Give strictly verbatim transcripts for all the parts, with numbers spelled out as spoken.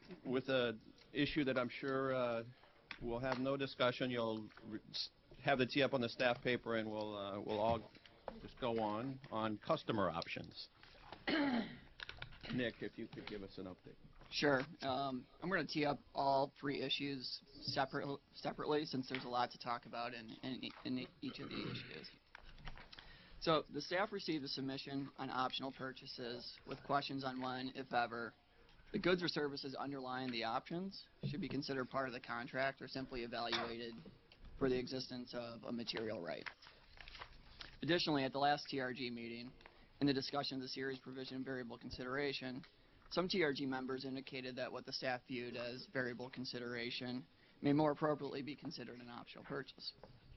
with a issue that I'm sure uh, we'll have no discussion. You'll have the tee up on the staff paper, and we'll uh, we'll all just go on on customer options. Nick, if you could give us an update. Sure. Um, I'm going to tee up all three issues separate, separately since there's a lot to talk about in, in, in each of the issues. So the staff received a submission on optional purchases with questions on when, if ever, the goods or services underlying the options should be considered part of the contract or simply evaluated for the existence of a material right. Additionally, at the last T R G meeting, in the discussion of the series provision variable consideration, some T R G members indicated that what the staff viewed as variable consideration may more appropriately be considered an optional purchase.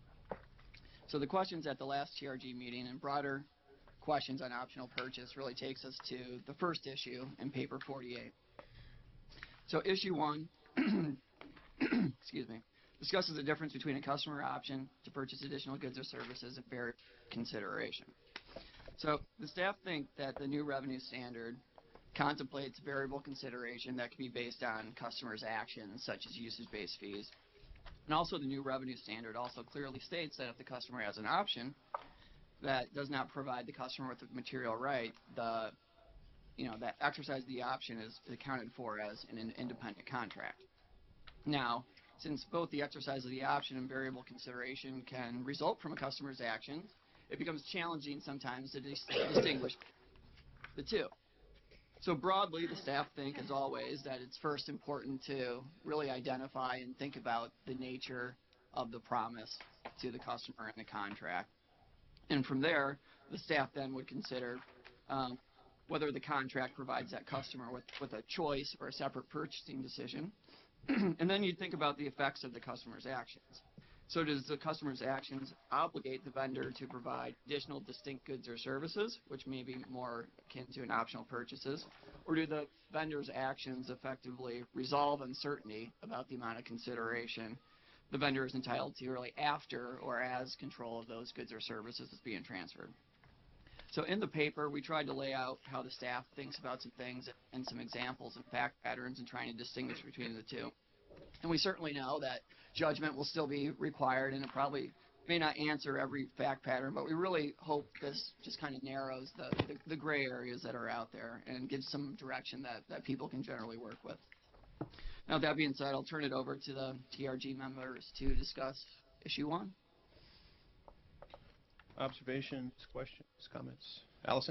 So the questions at the last T R G meeting and broader questions on optional purchase really takes us to the first issue in paper forty-eight. So issue one, excuse me, discusses the difference between a customer option to purchase additional goods or services and variable consideration. So the staff think that the new revenue standard contemplates variable consideration that can be based on customers' actions, such as usage-based fees. And also the new revenue standard also clearly states that if the customer has an option that does not provide the customer with a material right, the you know, that exercise of the option is accounted for as an independent contract. Now, since both the exercise of the option and variable consideration can result from a customer's actions, it becomes challenging sometimes to dis distinguish the two. So broadly, the staff think, as always, that it's first important to really identify and think about the nature of the promise to the customer in the contract. And from there, the staff then would consider um, whether the contract provides that customer with, with a choice or a separate purchasing decision. And then you'd think about the effects of the customer's actions. So does the customer's actions obligate the vendor to provide additional distinct goods or services, which may be more akin to an optional purchases, or do the vendor's actions effectively resolve uncertainty about the amount of consideration the vendor is entitled to really after or as control of those goods or services is being transferred? So in the paper, we tried to lay out how the staff thinks about some things and some examples and fact patterns and trying to distinguish between the two. And we certainly know that judgment will still be required, and it probably may not answer every fact pattern, but we really hope this just kind of narrows the, the, the gray areas that are out there and gives some direction that, that people can generally work with. Now, that being said, I'll turn it over to the T R G members to discuss issue one. Observations, questions, comments? Allison?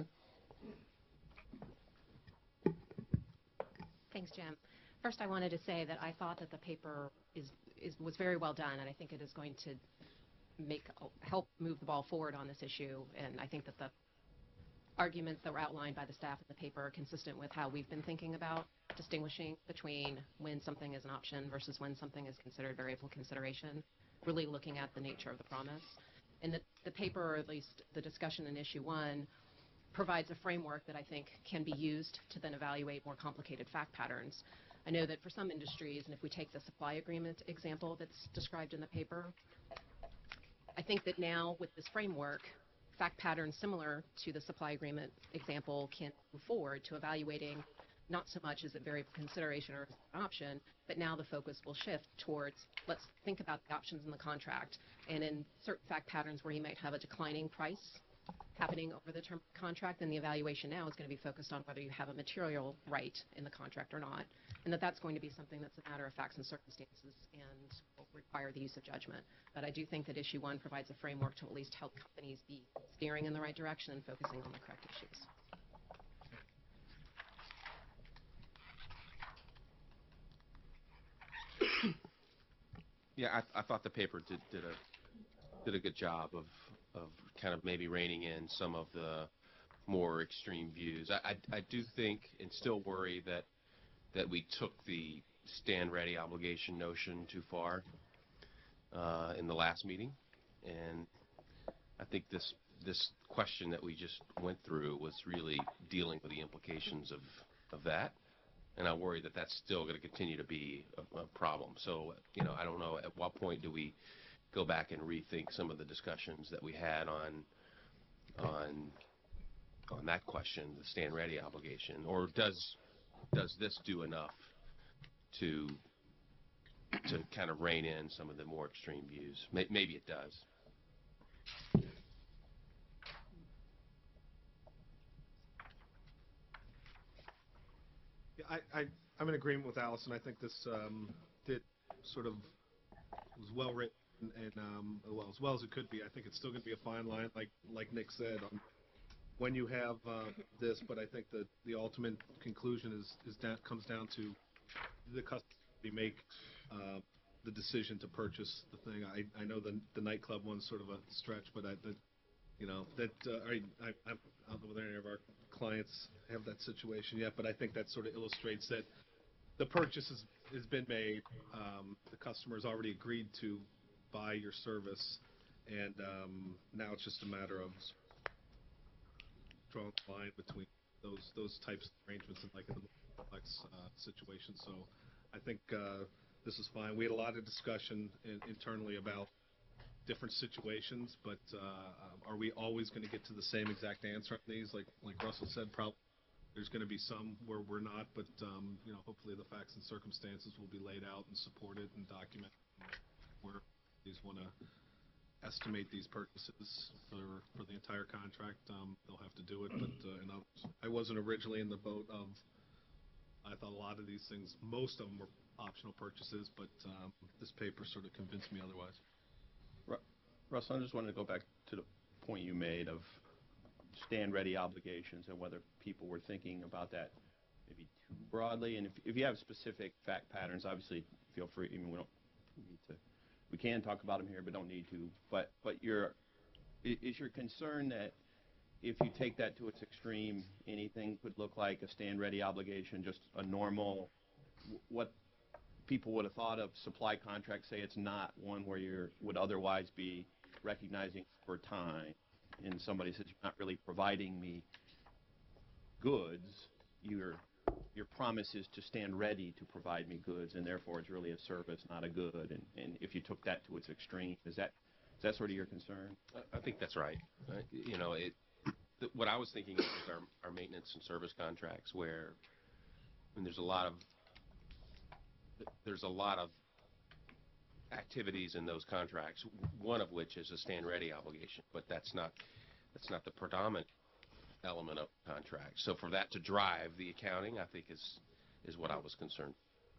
Thanks, Jim. First, I wanted to say that I thought that the paper is, is was very well done, and I think it is going to make help move the ball forward on this issue. And I think that the arguments that were outlined by the staff in the paper are consistent with how we've been thinking about distinguishing between when something is an option versus when something is considered variable consideration, really looking at the nature of the promise. And the, the paper, or at least the discussion in issue one, provides a framework that I think can be used to then evaluate more complicated fact patterns. I know that for some industries, and if we take the supply agreement example that's described in the paper, I think that now with this framework, fact patterns similar to the supply agreement example can move forward to evaluating not so much as a variable consideration or an option, but now the focus will shift towards let's think about the options in the contract. And in certain fact patterns where you might have a declining price happening over the term of the contract, then the evaluation now is going to be focused on whether you have a material right in the contract or not, and that that's going to be something that's a matter of facts and circumstances and will require the use of judgment. But I do think that issue one provides a framework to at least help companies be steering in the right direction and focusing on the correct issues. Yeah, I, I thought the paper did, did a did a good job of of kind of maybe reining in some of the more extreme views. I, I, I do think and still worry that that we took the stand ready obligation notion too far uh, in the last meeting, and I think this this question that we just went through was really dealing with the implications of of that. And I worry that that's still going to continue to be a, a problem. So, you know, I don't know at what point do we go back and rethink some of the discussions that we had on on on that question, the stand ready obligation, or does does this do enough to to kind of rein in some of the more extreme views. May- Maybe it does. Yeah, I, I, I'm in agreement with Allison. I think this um, did sort of was well written and um, well as well as it could be. I think it's still going to be a fine line, like like Nick said, on when you have uh, this. But I think that the ultimate conclusion is is that comes down to the customer make uh, the decision to purchase the thing. I, I know the the nightclub one's sort of a stretch, but I that you know that uh, I, I I don't know whether any of our clients have that situation yet, but I think that sort of illustrates that the purchase has, has been made. Um, the customer's already agreed to buy your service, and um, now it's just a matter of drawing the line between those those types of arrangements and like in the complex uh, situation. So I think uh, this is fine. We had a lot of discussion in, internally about different situations, but uh, um, are we always going to get to the same exact answer on these? Like like Russell said, probably there's going to be some where we're not, but um, you know, hopefully the facts and circumstances will be laid out and supported and documented. Where these want to estimate these purchases for for the entire contract, um, they'll have to do it. But uh, and I wasn't originally in the boat of. I thought a lot of these things, most of them were optional purchases, but um, this paper sort of convinced me otherwise. Russell, I just wanted to go back to the point you made of stand-ready obligations and whether people were thinking about that maybe too broadly. And if, if you have specific fact patterns, obviously feel free. I mean, we don't need to. We can talk about them here, but don't need to. But but your is your concern that if you take that to its extreme, anything could look like a stand-ready obligation, just a normal what people would have thought of supply contracts. Say it's not one where you would otherwise be recognizing for time, and somebody says you're not really providing me goods, your your promise is to stand ready to provide me goods, and therefore it's really a service, not a good. And, and if you took that to its extreme, is that is that sort of your concern? I think that's right. Uh, you know, it. Th- what I was thinking of was our, our maintenance and service contracts, where I mean, there's a lot of there's a lot of activities in those contracts, one of which is a stand-ready obligation, but that's not that's not the predominant element of the contract. So for that to drive the accounting, I think is is what I was concerned.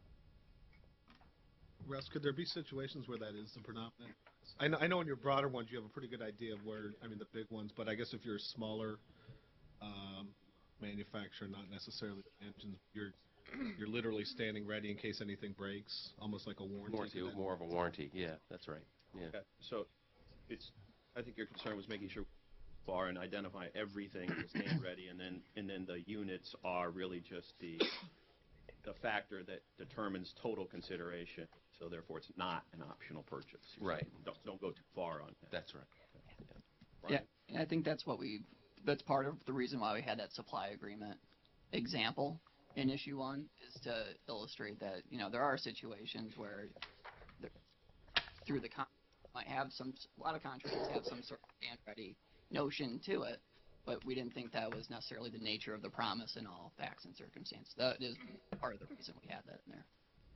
Russ, could there be situations where that is the predominant? I know, I know in your broader ones you have a pretty good idea of where, I mean, the big ones, but I guess if you're a smaller um, manufacturer, not necessarily engines, you're you're literally standing ready in case anything breaks, almost like a warranty. Warranty, more of a warranty. Yeah, that's right. Yeah. Okay. So it's, I think your concern was making sure we are and identify everything as stand ready, and then and then the units are really just the the factor that determines total consideration. So therefore, it's not an optional purchase. Right. Don't don't go too far on that. That's right. Right. Yeah, and I think that's what we, that's part of the reason why we had that supply agreement example in issue one, is to illustrate that, you know, there are situations where the, through the con might have some, a lot of contracts have some sort of stand-ready notion to it, but we didn't think that was necessarily the nature of the promise in all facts and circumstances. That is part of the reason we had that in there.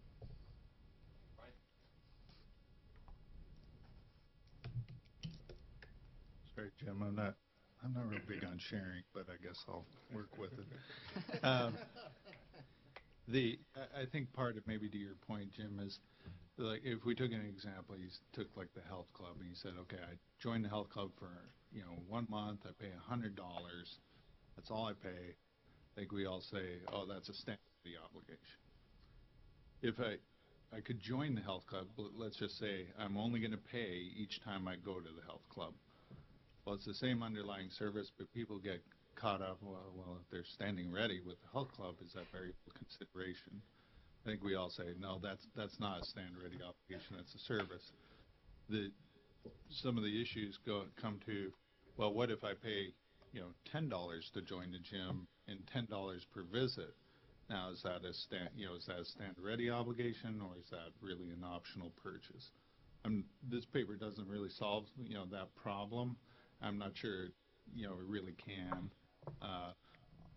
Sorry, Jim, I'm not, I'm not real big on sharing, but I guess I'll work with it. Um, the, I- I think part of, maybe to your point, Jim, is like if we took an example, you s- took like the health club and you said, okay, I joined the health club for, you know, one month, I pay a hundred dollars, that's all I pay. I think we all say, oh, that's a standard obligation. If I, I could join the health club, but let's just say I'm only going to pay each time I go to the health club. Well, it's the same underlying service, but people get caught up, well, well, if they're standing ready with the health club, is that variable consideration? I think we all say, no, that's that's not a stand-ready obligation, that's a service. The, some of the issues go come to, well, what if I pay, you know, ten dollars to join the gym and ten dollars per visit? Now, is that a stand, you know, is that a stand-ready obligation, or is that really an optional purchase? Um, this paper doesn't really solve, you know, that problem. I'm not sure, you know, it really can. Uh,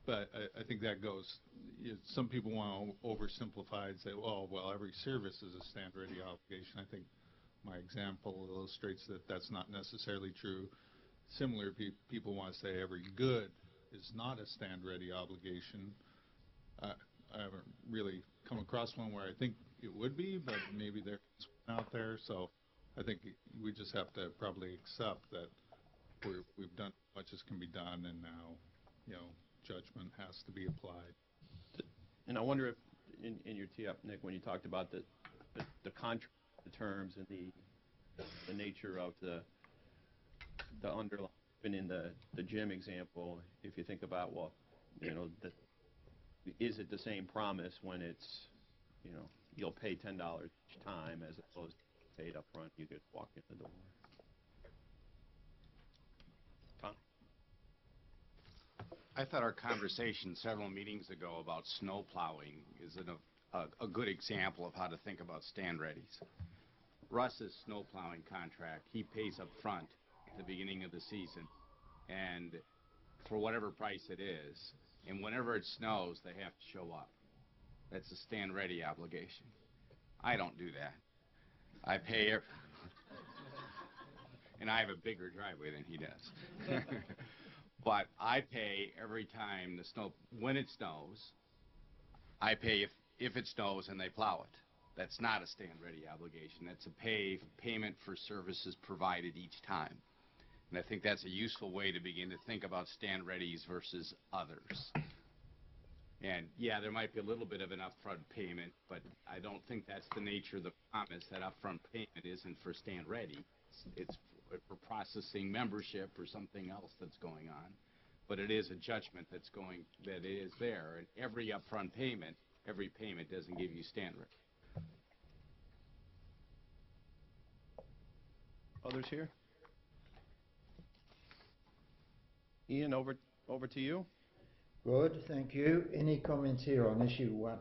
but I, I think that goes, you- some people want to oversimplify and say, well, well, every service is a stand-ready obligation. I think my example illustrates that that's not necessarily true. Similar, pe- people want to say every good is not a stand-ready obligation. Uh, I haven't really come across one where I think it would be, but maybe there's one out there. So I think we just have to probably accept that we're, we've done as much as can be done, and now, you know, judgment has to be applied. And I wonder if, in, in your tee-up, Nick, when you talked about the, the, the contract, the terms, and the, the nature of the, the underlying, even in the, the gym example, if you think about, well, you know, the, is it the same promise when it's, you know, you'll pay ten dollars each time as opposed to paid up front, you could walk in the door? Tom? I thought our conversation several meetings ago about snow plowing is an, a, a good example of how to think about stand readies. Russ's snow plowing contract, he pays up front at the beginning of the season, and for whatever price it is, and whenever it snows, they have to show up. That's a stand ready obligation. I don't do that. I pay every, and I have a bigger driveway than he does. But I pay every time the snow, when it snows, I pay if, if it snows and they plow it. That's not a stand-ready obligation. That's a pay payment for services provided each time. And I think that's a useful way to begin to think about stand-readies versus others. And yeah, there might be a little bit of an upfront payment, but I don't think that's the nature of the promise. That upfront payment isn't for stand-ready. It's for processing membership or something else that's going on, but it is a judgment that's going, that is there, and every upfront payment, every payment doesn't give you standard. Others here? Ian, over, over to you. Good, thank you. Any comments here on issue one?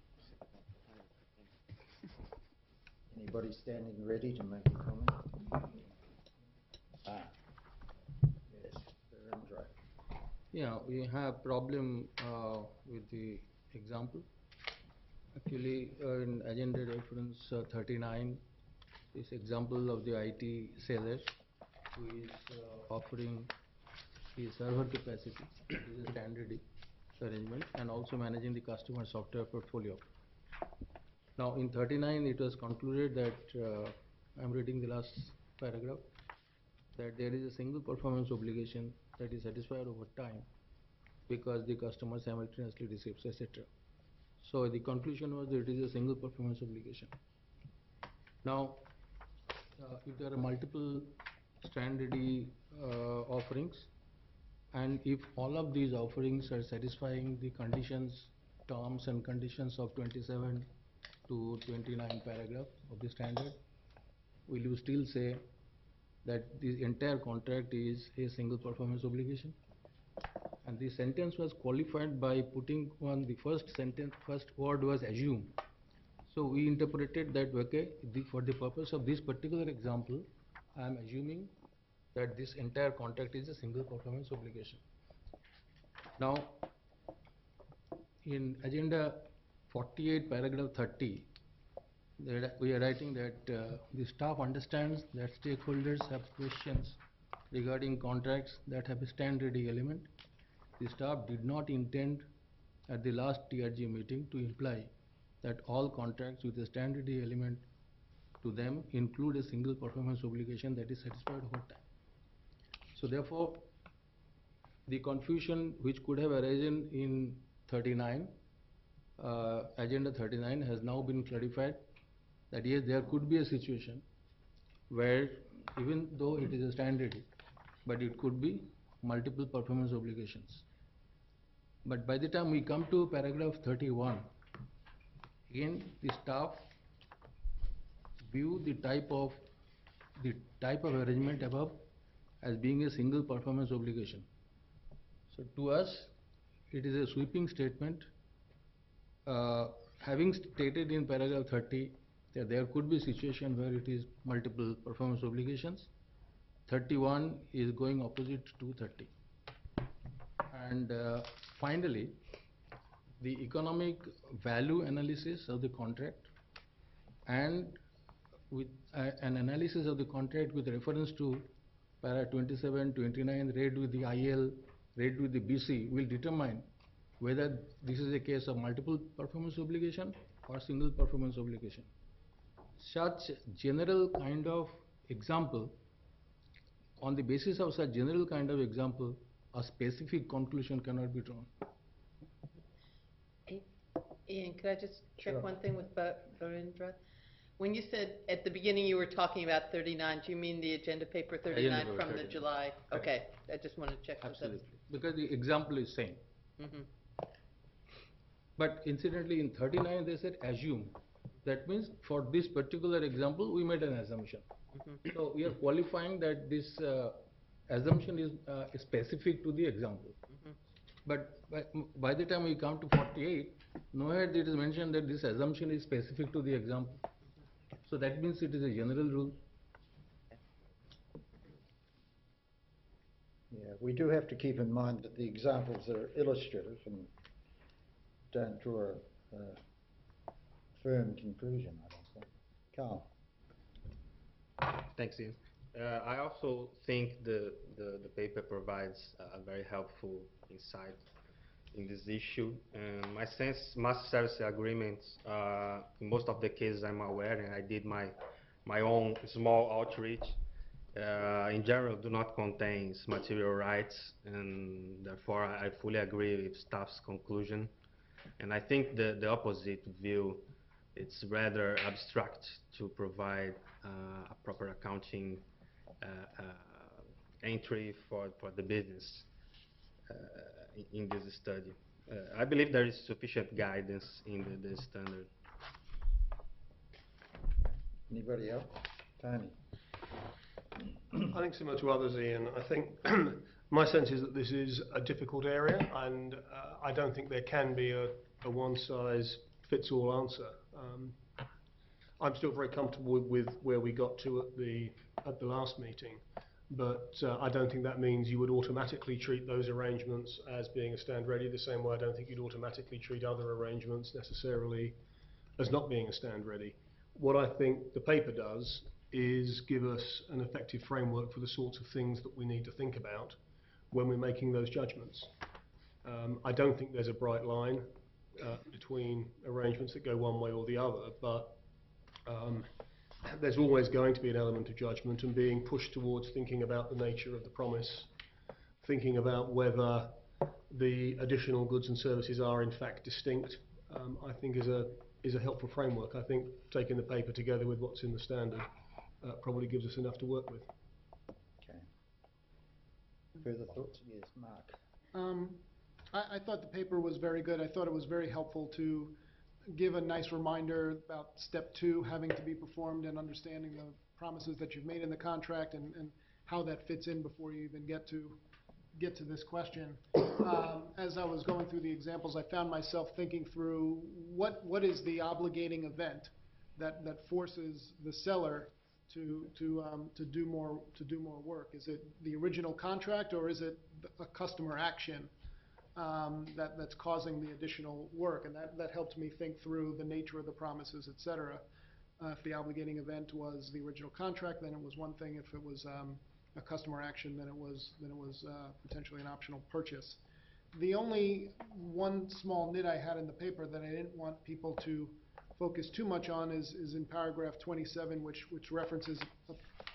Anybody standing ready to make a comment? Ah, yes, Virendra. Yeah, we have problem uh, with the example. Actually, uh, in agenda reference uh, thirty-nine, this example of the I T seller who is uh, offering the server capacity, this is a standard arrangement, and also managing the customer software portfolio. Now, in thirty-nine, it was concluded that, uh, I'm reading the last paragraph, that there is a single performance obligation that is satisfied over time because the customer simultaneously receives, et cetera. So the conclusion was that it is a single performance obligation. Now, uh, if there are multiple standard uh, offerings, and if all of these offerings are satisfying the conditions, terms and conditions of twenty-seven to twenty-nine paragraph of the standard, will you still say that the entire contract is a single performance obligation? And the sentence was qualified by putting on the first sentence, first word was assume. So we interpreted that, okay, the, for the purpose of this particular example, I am assuming that this entire contract is a single performance obligation. Now, in agenda forty-eight, paragraph thirty, we are writing that uh, the staff understands that stakeholders have questions regarding contracts that have a stand-ready element. The staff did not intend at the last T R G meeting to imply that all contracts with a stand-ready element to them include a single performance obligation that is satisfied over time. So therefore, the confusion which could have arisen in thirty-nine, uh, agenda thirty-nine has now been clarified that yes, there could be a situation where even though it is a standard, but it could be multiple performance obligations. But by the time we come to paragraph thirty-one, again the staff view the type of the type of arrangement above as being a single performance obligation. So to us, it is a sweeping statement, uh, having stated in paragraph thirty that there could be a situation where it is multiple performance obligations. thirty-one is going opposite to thirty. And uh, finally, the economic value analysis of the contract and with uh, an analysis of the contract with reference to para twenty-seven, twenty-nine, read with the I L, read with the B C will determine whether this is a case of multiple performance obligation or single performance obligation. Such general kind of example, on the basis of such general kind of example, a specific conclusion cannot be drawn. Ian, could I just check Sure. one thing with Ba- Barindra? When you said at the beginning you were talking about thirty-nine, do you mean the agenda paper thirty-nine paper from the thirty-nine. July? Correct. Okay, I just wanted to check. that that's- Absolutely, because the example is same. Mhm. But incidentally, in thirty-nine, they said assume. That means for this particular example, we made an assumption. Mhm. So we are qualifying that this uh, assumption is uh, specific to the example. Mhm. But by, by the time we come to forty-eight, nowhere it is mentioned that this assumption is specific to the example. So that means it is a general rule. Yeah, we do have to keep in mind that the examples are illustrative and don't draw a, a firm conclusion, I don't think. Carl? Thanks, Ian. Uh, I also think the, the, the paper provides a very helpful insight in this issue. And my sense, master service agreements, uh, in most of the cases I'm aware, and I did my, my own small outreach, uh, in general do not contain material rights, and therefore I I fully agree with staff's conclusion. And I think the, the opposite view, it's rather abstract to provide uh, a proper accounting uh, uh, entry for, for the business uh, in, in this study. Uh, I believe there is sufficient guidance in the, the standard. Anybody else? Tony? I think similar to others, Ian, I think my sense is that this is a difficult area, and uh, I don't think there can be a, a one-size-fits-all answer. Um, I'm still very comfortable with, with where we got to at the at the last meeting, but uh, I don't think that means you would automatically treat those arrangements as being a stand ready, the same way I don't think you'd automatically treat other arrangements necessarily as not being a stand ready. What I think the paper does is give us an effective framework for the sorts of things that we need to think about when we're making those judgments. Um, I don't think there's a bright line uh, between arrangements that go one way or the other, but um, there's always going to be an element of judgment and being pushed towards thinking about the nature of the promise, thinking about whether the additional goods and services are in fact distinct, um, I think is a is a helpful framework. I think taking the paper together with what's in the standard uh, probably gives us enough to work with. Okay. Further thoughts? Yes, Mark. Um, I, I thought the paper was very good. I thought it was very helpful to give a nice reminder about step two having to be performed and understanding the promises that you've made in the contract and, and how that fits in before you even get to get to this question. Um, as I was going through the examples, I found myself thinking through what what is the obligating event that that forces the seller to to um, to do more to do more work. Is it the original contract, or is it a customer action um, that that's causing the additional work? And that that helped me think through the nature of the promises, et cetera. Uh, if the obligating event was the original contract, then it was one thing. If it was um, a customer action, then it was then it was uh, potentially an optional purchase. The only one small nit I had in the paper that I didn't want people to focus too much on is, is in paragraph twenty-seven, which which references a,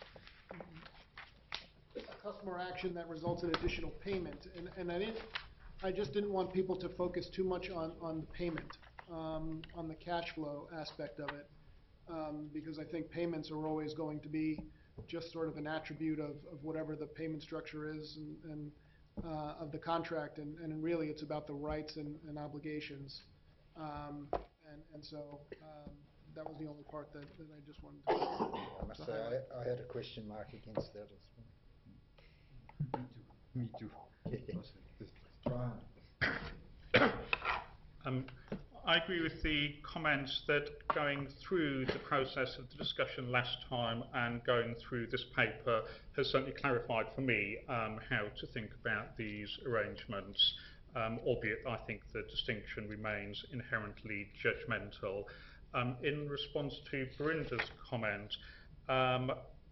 a customer action that results in additional payment, and and I didn't I just didn't want people to focus too much on on the payment, um, on the cash flow aspect of it, um, because I think payments are always going to be just sort of an attribute of, of whatever the payment structure is and, and uh, of the contract, and, and really it's about the rights and, and obligations. Um, and, and so um, that was the only part that, that I just wanted to, I must to say, highlight. I, I had a question mark against that as well. Me too. Yeah. Brian? Um, I agree with the comments that going through the process of the discussion last time and going through this paper has certainly clarified for me um, how to think about these arrangements, um, albeit I think the distinction remains inherently judgmental. Um, in response to Berinda's comment, um,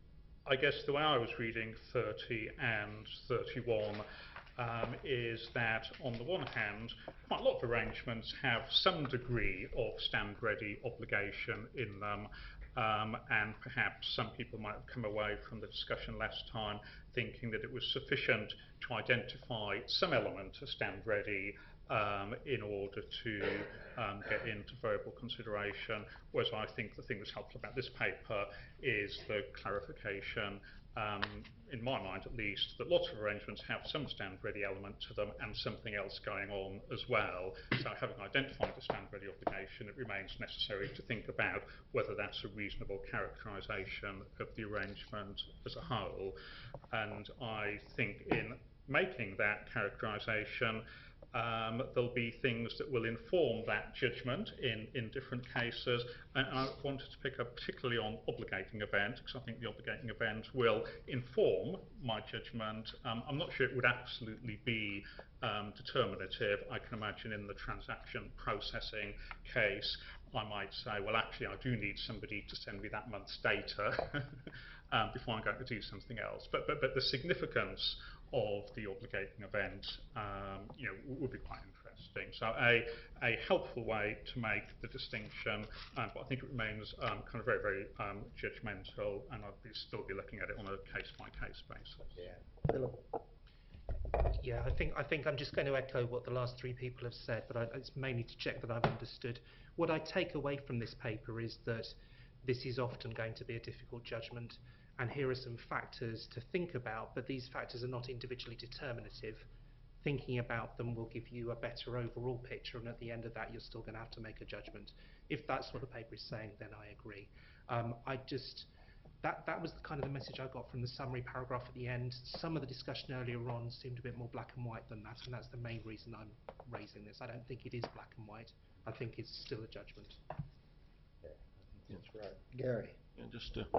I guess the way I was reading thirty and thirty-one um, is that on the one hand, quite a lot of arrangements have some degree of stand-ready obligation in them, um, and perhaps some people might have come away from the discussion last time thinking that it was sufficient to identify some element of stand-ready um, in order to um, get into variable consideration, whereas I think the thing that's helpful about this paper is the clarification, um, in my mind at least, that lots of arrangements have some stand-ready element to them and something else going on as well. So having identified the stand-ready obligation, it remains necessary to think about whether that's a reasonable characterisation of the arrangement as a whole. And I think in making that characterisation, Um, there'll be things that will inform that judgment in, in different cases, and I wanted to pick up particularly on obligating event, because I think the obligating event will inform my judgment. Um, I'm not sure it would absolutely be um, determinative. I can imagine in the transaction processing case, I might say, well, actually, I do need somebody to send me that month's data um, before I'm going to do something else. But, but, but the significance of the obligating event, um, you know, would be quite interesting. So a, a helpful way to make the distinction, um, but I think it remains um, kind of very, very um, judgmental, and I'd be, still be looking at it on a case-by-case basis. Yeah. Philip? Yeah, I think I think I'm just going to echo what the last three people have said, but I, it's mainly to check that I've understood. What I take away from this paper is that this is often going to be a difficult judgment, and here are some factors to think about, but these factors are not individually determinative. Thinking about them will give you a better overall picture, and at the end of that, you're still going to have to make a judgment. If that's what the paper is saying, then I agree. Um, I just that that was the kind of the message I got from the summary paragraph at the end. Some of the discussion earlier on seemed a bit more black and white than that, and that's the main reason I'm raising this. I don't think it is black and white. I think it's still a judgment. Yeah, that's right. Gary? And just to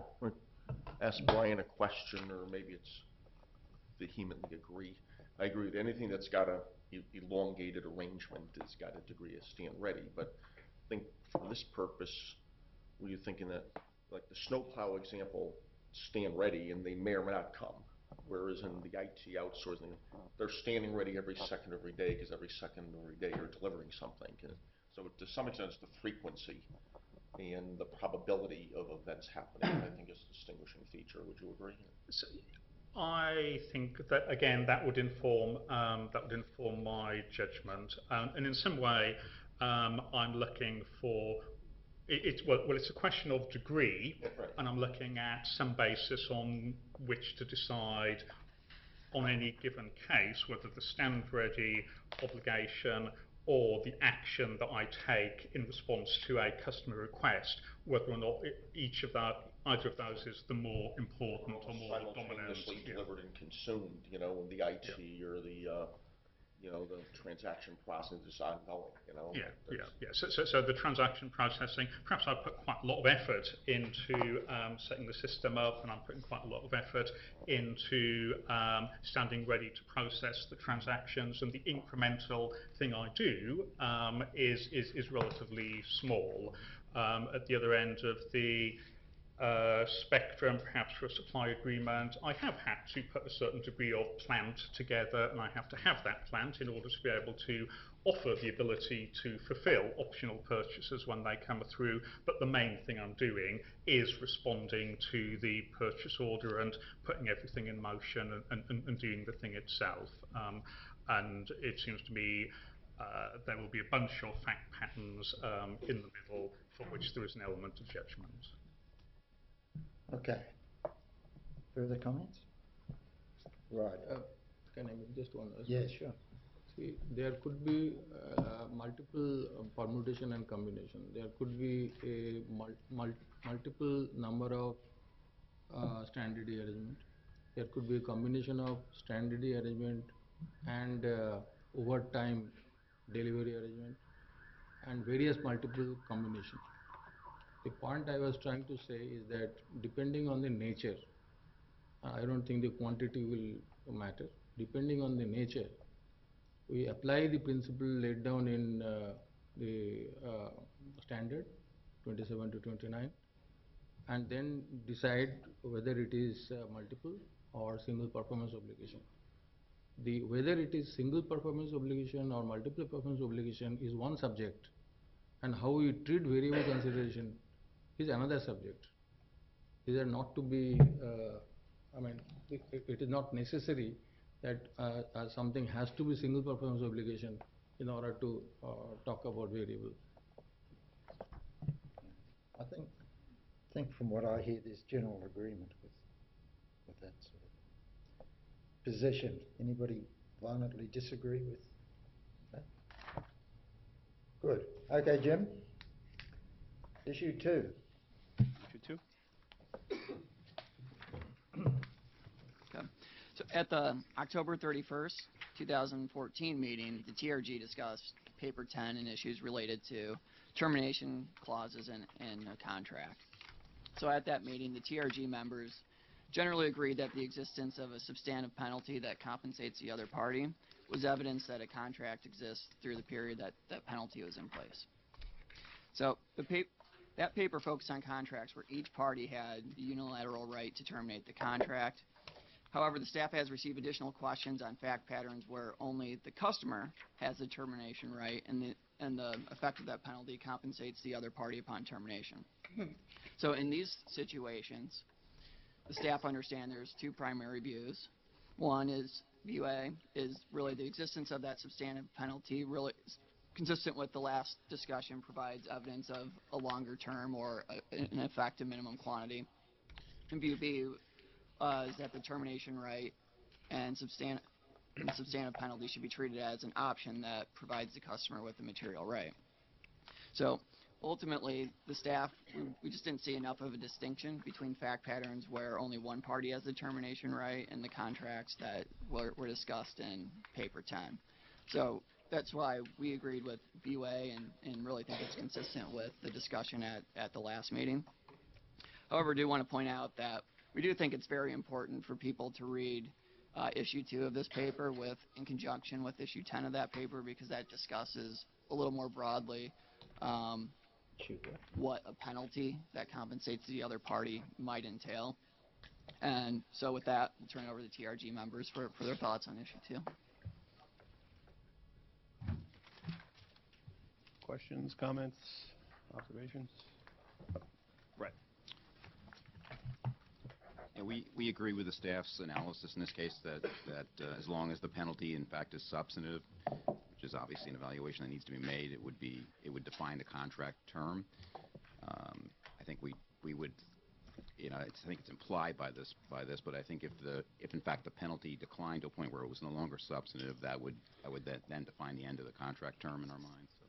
ask Brian a question, or maybe it's vehemently agree. I agree with anything that's got a elongated arrangement has got a degree of stand ready, but I think for this purpose, were you thinking that, like the snowplow example, stand ready and they may or may not come, whereas in the I T outsourcing, they're standing ready every second, every day, because every second, every day you're delivering something. And so to some extent, it's the frequency and the probability of events happening, I think, is a distinguishing feature. Would you agree? So, I think that again that would inform um, that would inform my judgment, um, and in some way um, I'm looking for it, it's well, well it's a question of degree, right. And I'm looking at some basis on which to decide on any given case whether the stand ready obligation or the action that I take in response to a customer request, whether or not it, each of that, either of those is the more important or more dominant. Simultaneously delivered and consumed, you know, in the I T yeah. or the, uh, you know, the transaction process is ongoing, you know. Yeah, yeah, yeah. So, so, so the transaction processing, perhaps I put quite a lot of effort into um, setting the system up, and I'm putting quite a lot of effort into um, standing ready to process the transactions, and the incremental thing I do um, is, is, is relatively small. Um, at the other end of the Uh, spectrum, perhaps for a supply agreement, I have had to put a certain degree of plant together, and I have to have that plant in order to be able to offer the ability to fulfill optional purchases when they come through. But the main thing I'm doing is responding to the purchase order and putting everything in motion and, and, and doing the thing itself. Um, and it seems to me uh, there will be a bunch of fact patterns um, in the middle for which there is an element of judgment. Okay. Further comments? Right. Uh, can I make just one? Yeah, sure. See, there could be uh, multiple uh, permutation and combination. There could be a mul mul multiple number of uh, standard arrangement. There could be a combination of standard arrangement and uh, overtime delivery arrangement. and various multiple combination. The point I was trying to say is that depending on the nature, I don't think the quantity will matter. Depending on the nature, we apply the principle laid down in uh, the uh, standard twenty-seven to twenty-nine, and then decide whether it is uh, multiple or single performance obligation. The whether it is single performance obligation or multiple performance obligation is one subject, and how we treat variable consideration is another subject. These are not to be, uh, I mean, it, it is not necessary that uh, uh, something has to be single performance obligation in order to uh, talk about variable. I think, think from what I hear, there's general agreement with, with that sort of position. Anybody violently disagree with that? Good. Okay, Jim. Issue two. Issue two. Okay. So at the October thirty-first, two thousand fourteen meeting, the T R G discussed paper ten and issues related to termination clauses in, in a contract. So at that meeting, the T R G members generally agreed that the existence of a substantive penalty that compensates the other party was evidence that a contract exists through the period that that penalty was in place. So the pa that paper focused on contracts where each party had the unilateral right to terminate the contract. However, the staff has received additional questions on fact patterns where only the customer has the termination right and the, and the effect of that penalty compensates the other party upon termination. So in these situations, the staff understand there's two primary views. One is, view A, is really the existence of that substantive penalty really consistent with the last discussion provides evidence of a longer term or a, an effective minimum quantity. And view B uh, is that the termination right and substan substantive penalty should be treated as an option that provides the customer with the material right. So ultimately, the staff, we, we just didn't see enough of a distinction between fact patterns where only one party has the termination right and the contracts that were, were discussed in paper ten. So that's why we agreed with view A and, and really think it's consistent with the discussion at, at the last meeting. However, I do want to point out that we do think it's very important for people to read uh, issue two of this paper with in conjunction with issue ten of that paper because that discusses a little more broadly um, what a penalty that compensates the other party might entail. And so with that, we'll turn it over to the T R G members for, for their thoughts on issue two. Questions, comments, observations? Brett. Yeah, we, we agree with the staff's analysis in this case that, that uh, as long as the penalty in fact is substantive, which is obviously an evaluation that needs to be made, it would be it would define the contract term. Um, I think we we would, you know, it's, I think it's implied by this by this, but I think if the if in fact the penalty declined to a point where it was no longer substantive, that would that would then, then define the end of the contract term in our minds. So.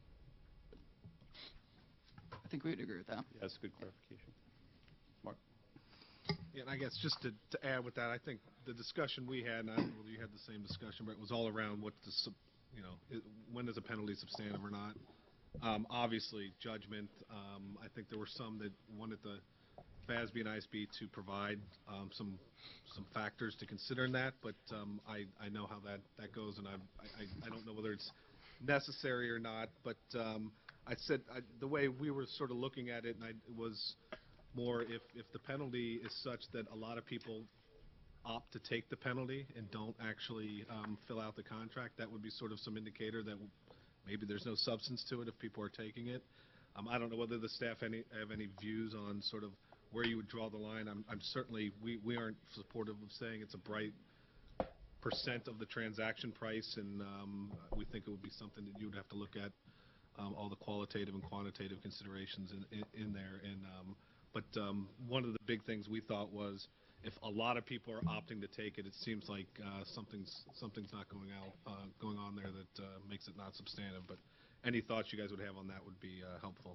I think we would agree with that. Yeah, that's a good clarification. Mark? Yeah, and I guess just to, to add with that, I think the discussion we had, and I don't know whether you had the same discussion, but it was all around what the, sub- you know, it, when is a penalty substantive or not. Um, obviously, judgment. Um, I think there were some that wanted the F A S B and I S B to provide um, some some factors to consider in that, but um, I I know how that that goes, and I I, I don't know whether it's necessary or not, but. Um, I said I, the way we were sort of looking at it, and I, it was more if, if the penalty is such that a lot of people opt to take the penalty and don't actually um, fill out the contract, that would be sort of some indicator that maybe there's no substance to it if people are taking it. Um, I don't know whether the staff any, have any views on sort of where you would draw the line. I'm, I'm certainly, we, we aren't supportive of saying it's a bright percent of the transaction price, and um, we think it would be something that you would have to look at. Um, all the qualitative and quantitative considerations in, in, in there. And, um, but um, one of the big things we thought was if a lot of people are opting to take it, it seems like uh, something's something's not going out uh, going on there that uh, makes it not substantive. But any thoughts you guys would have on that would be uh, helpful.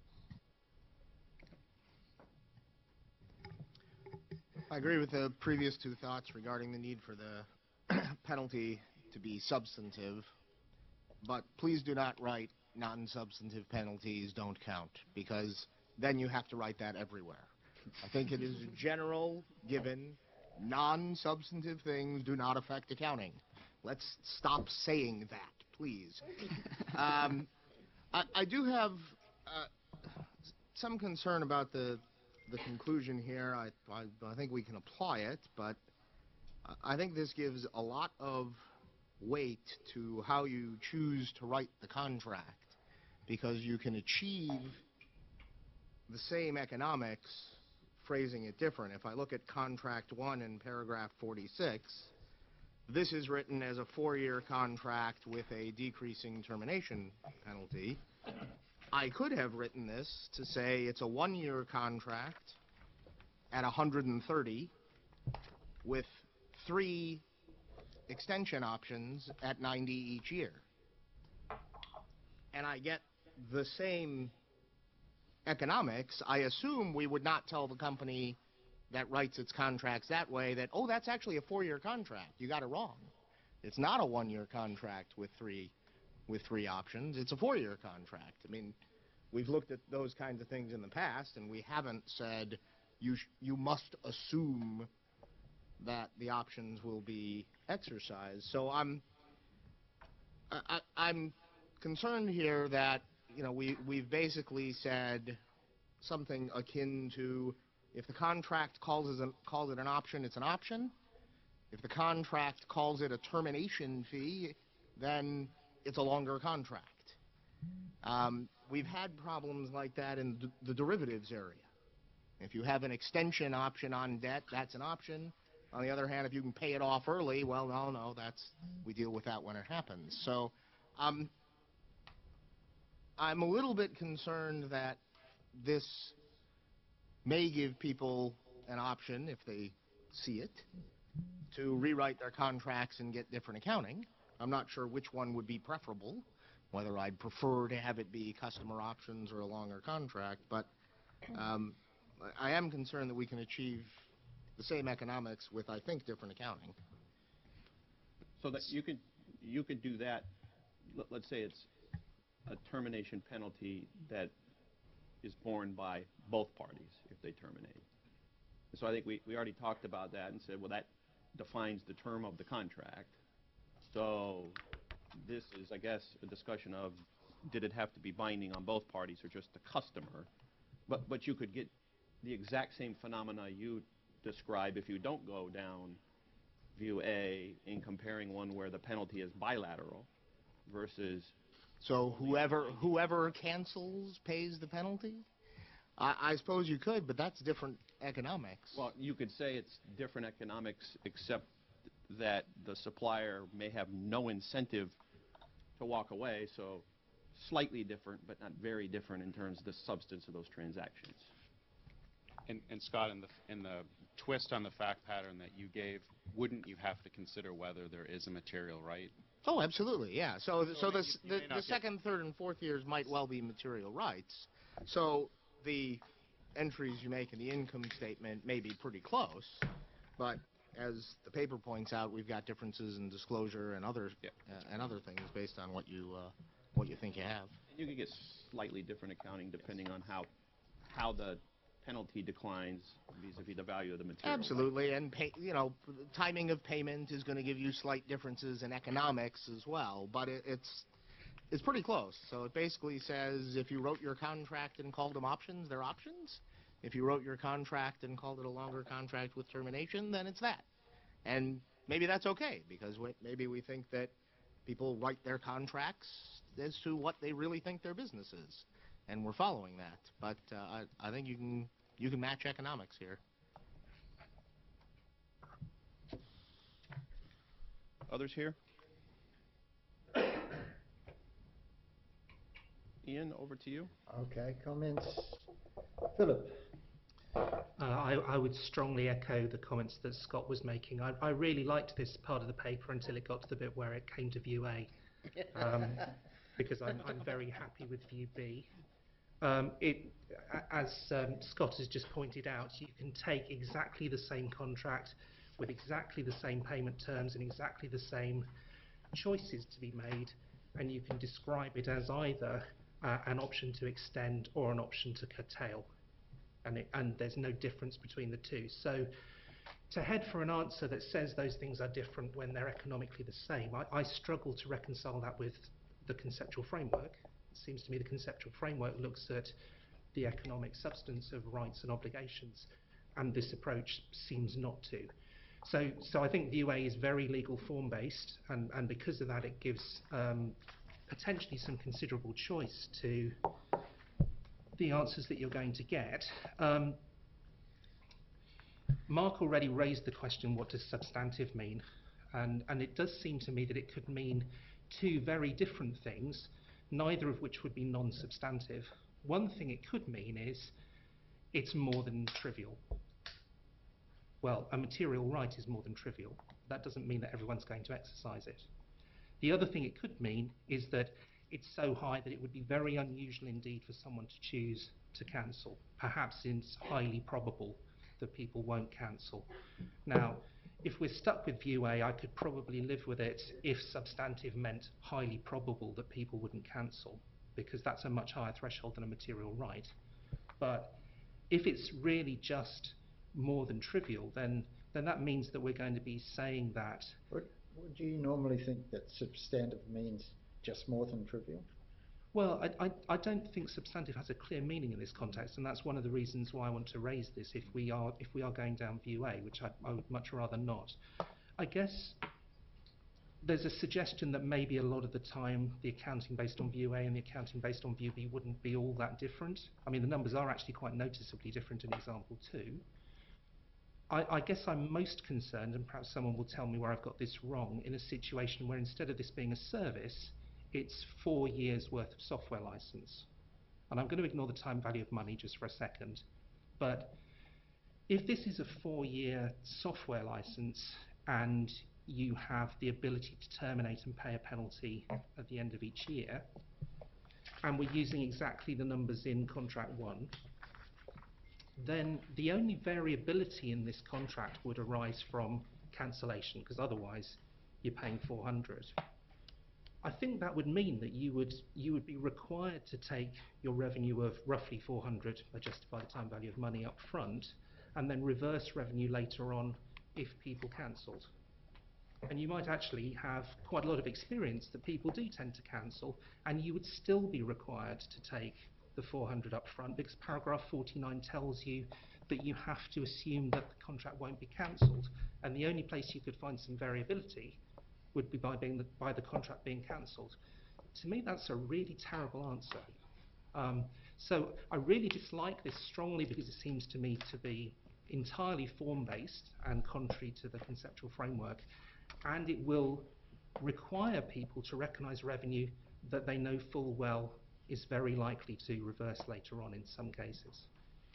I agree with the previous two thoughts regarding the need for the penalty to be substantive, but please do not write non-substantive penalties don't count, because then you have to write that everywhere. I think it is a general given, non-substantive things do not affect accounting. Let's stop saying that, please. um, I, I do have uh, some concern about the the conclusion here. I, I, I think we can apply it, but I think this gives a lot of weight to how you choose to write the contract, because you can achieve the same economics phrasing it different. If I look at contract one in paragraph forty-six, this is written as a four-year contract with a decreasing termination penalty. I could have written this to say it's a one-year contract at one hundred thirty with three extension options at ninety each year. And I get the same economics. I assume we would not tell the company that writes its contracts that way that, oh, that's actually a four-year contract. You got it wrong. It's not a one-year contract with three with three options. It's a four-year contract. I mean, we've looked at those kinds of things in the past, and we haven't said you sh you must assume that the options will be exercised. So I'm I, I, I'm concerned here that, you know, we we've basically said something akin to, if the contract calls it an, calls it an option, it's an option. If the contract calls it a termination fee, then it's a longer contract. Um, we've had problems like that in d the derivatives area. If you have an extension option on debt, that's an option. On the other hand, if you can pay it off early, well, no, no, that's, we deal with that when it happens. So um, I'm a little bit concerned that this may give people an option, if they see it, to rewrite their contracts and get different accounting. I'm not sure which one would be preferable, whether I'd prefer to have it be customer options or a longer contract, but um, I am concerned that we can achieve the same economics with, I think, different accounting. So that you could, you could do that, let- let's say it's a termination penalty that is borne by both parties if they terminate. So I think we, we already talked about that and said, well, that defines the term of the contract. So this is, I guess, a discussion of, did it have to be binding on both parties or just the customer? But, but you could get the exact same phenomena you describe if you don't go down view A in comparing one where the penalty is bilateral versus... So whoever whoever cancels pays the penalty? I, I suppose you could, but that's different economics. Well, you could say it's different economics, except that the supplier may have no incentive to walk away, so slightly different, but not very different in terms of the substance of those transactions. And, and Scott, in the, in the twist on the fact pattern that you gave, wouldn't you have to consider whether there is a material right? Oh, absolutely, yeah. So, so, So the, you- you the, may not the get- second, third, and fourth years might well be material rights. So the entries you make in the income statement may be pretty close, but as the paper points out, we've got differences in disclosure and other uh, and other things based on what you uh, what you think you have. You could get slightly different accounting depending on how how the penalty declines vis-a-vis the value of the material. Absolutely, and pay, you know, timing of payment is going to give you slight differences in economics as well, but it, it's it's pretty close. So it basically says if you wrote your contract and called them options, they're options. If you wrote your contract and called it a longer contract with termination, then it's that. And maybe that's okay, because we, maybe we think that people write their contracts as to what they really think their business is, and we're following that. But uh, I, I think you can you can match economics here. Others here? Ian, over to you. Okay, comments? Philip? Uh, I, I would strongly echo the comments that Scott was making. I, I really liked this part of the paper until it got to the bit where it came to view A, um, because I'm, I'm very happy with view B. Um, it, a- as um, Scott has just pointed out, you can take exactly the same contract with exactly the same payment terms and exactly the same choices to be made and you can describe it as either uh, an option to extend or an option to curtail, and, it, and there's no difference between the two. So to head for an answer that says those things are different when they're economically the same, I, I struggle to reconcile that with the conceptual framework. It seems to me the conceptual framework looks at the economic substance of rights and obligations, and this approach seems not to. So, so I think View A is very legal form based, and, and because of that it gives um, potentially some considerable choice to the answers that you're going to get. Um, Mark already raised the question, what does substantive mean? And, and it does seem to me that it could mean two very different things, neither of which would be non-substantive. One thing it could mean is it's more than trivial. Well, a material right is more than trivial. That doesn't mean that everyone's going to exercise it. The other thing it could mean is that it's so high that it would be very unusual indeed for someone to choose to cancel. Perhaps it's highly probable that people won't cancel. Now, if we're stuck with View A, I could probably live with it if substantive meant highly probable that people wouldn't cancel, because that's a much higher threshold than a material right. But if it's really just more than trivial, then then that means that we're going to be saying that. Would, would you normally think that substantive means just more than trivial? Well, I, I, I don't think substantive has a clear meaning in this context, and that's one of the reasons why I want to raise this if we are if we are going down View A, which I, I would much rather not. I guess there's a suggestion that maybe a lot of the time the accounting based on View A and the accounting based on View B wouldn't be all that different. I mean, the numbers are actually quite noticeably different in example two. I, I guess I'm most concerned, and perhaps someone will tell me where I've got this wrong, in a situation where instead of this being a service, it's four years worth of software license. And I'm going to ignore the time value of money just for a second. But if this is a four-year software license and you have the ability to terminate and pay a penalty at the end of each year, and we're using exactly the numbers in contract one, then the only variability in this contract would arise from cancellation, because otherwise you're paying four hundred. I think that would mean that you would you would be required to take your revenue of roughly four hundred, adjusted by the time value of money up front, and then reverse revenue later on if people cancelled. And you might actually have quite a lot of experience that people do tend to cancel, and you would still be required to take the four hundred up front, because paragraph forty-nine tells you that you have to assume that the contract won't be cancelled, and the only place you could find some variability would be by, being the, by the contract being cancelled. To me, that's a really terrible answer. Um, so I really dislike this strongly because it seems to me to be entirely form-based and contrary to the conceptual framework, and it will require people to recognise revenue that they know full well is very likely to reverse later on in some cases.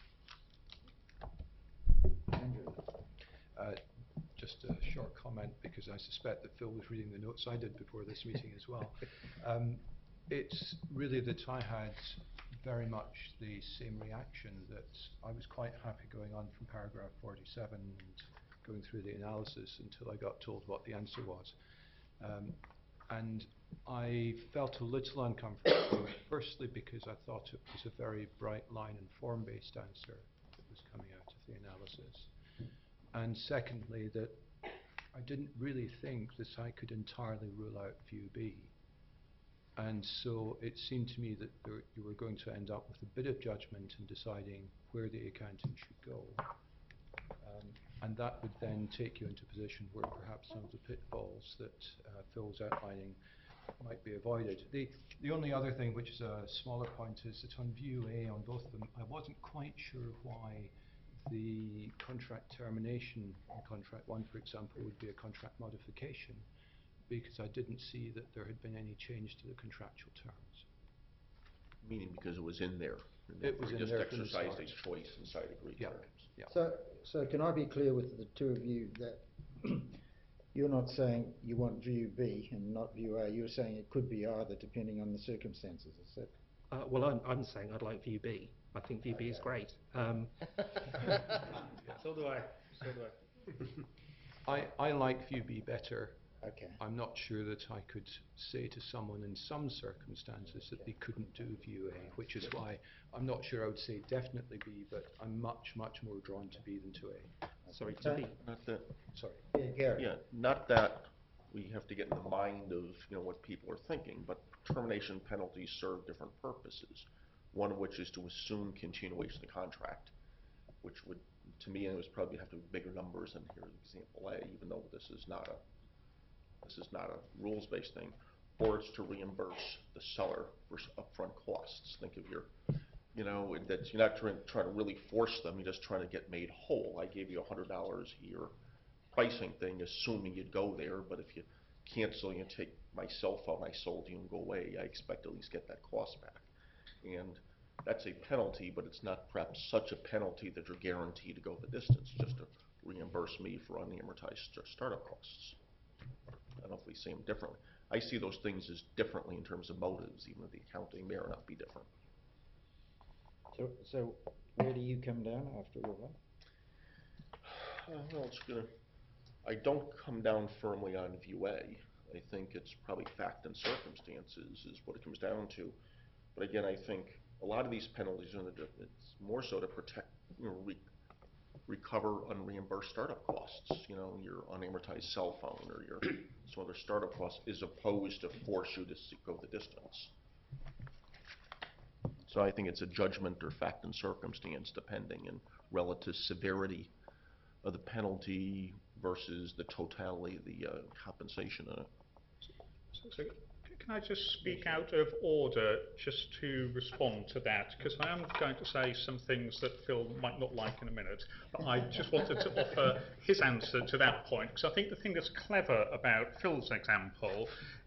Andrew? Uh, just a short comment, because I suspect that Phil was reading the notes I did before this meeting as well. Um, it's really that I had very much the same reaction, that I was quite happy going on from paragraph forty-seven and going through the analysis until I got told what the answer was. Um, and I felt a little uncomfortable, firstly because I thought it was a very bright line and form-based answer that was coming out of the analysis. And secondly, that I didn't really think that I could entirely rule out View B. And so it seemed to me that there, you were going to end up with a bit of judgment in deciding where the accounting should go. Um, and that would then take you into a position where perhaps some of the pitfalls that uh, Phil's outlining might be avoided. The, the only other thing, which is a smaller point, is that on View A, on both of them, I wasn't quite sure why the contract termination in contract one, for example, would be a contract modification, because I didn't see that there had been any change to the contractual terms. Meaning because it was in there. and It was therefore in just there from the exercised start. a choice inside agreed Yeah. terms. Yeah. So, so can I be clear with the two of you that you're not saying you want View B and not View A, you're saying it could be either depending on the circumstances, is that? Uh, well, I'm, I'm saying I'd like View B. I think View B is great. Um, So do I. So do I. I, I like View B better, Okay. I'm not sure that I could say to someone in some circumstances that they couldn't do view A, which is why I'm not sure I would say definitely B, but I'm much, much more drawn to B than to A. Sorry, Okay. to me, not that, Sorry. Yeah, Gary. yeah, not that we have to get in the mind of, you know, what people are thinking, but termination penalties serve different purposes. One of which is to assume continuation of the contract, which would, to me, it was probably have to be bigger numbers than here, example A, even though this is not a, this is not a rules-based thing, or it's to reimburse the seller for s- upfront costs. Think of your, you know, that you're not trying, trying to really force them, you're just trying to get made whole. I gave you a hundred dollars here, pricing thing, assuming you'd go there, but if you cancel, you take my cell phone I sold you and go away, I expect to at least get that cost back. And that's a penalty, but it's not perhaps such a penalty that you're guaranteed to go the distance, just to reimburse me for unamortized st- startup costs. I don't know if we see them differently. I see those things as differently in terms of motives, even if the accounting may or not be different. So, so where do you come down after all that? Uh, well, it's gonna, I don't come down firmly on view A. I think it's probably fact and circumstances is what it comes down to. But again, I think a lot of these penalties are, the- it's more so to protect, you know, re- recover unreimbursed startup costs, you know, your unamortized cell phone or your some other startup costs, as opposed to force you to s- go the distance. So I think it's a judgment or fact and circumstance depending and relative severity of the penalty versus the totality of the uh, compensation in it. So, so can I just speak out of order just to respond to that? Because I am going to say some things that Phil might not like in a minute, but I just wanted to offer his answer to that point. Because I think the thing that's clever about Phil's example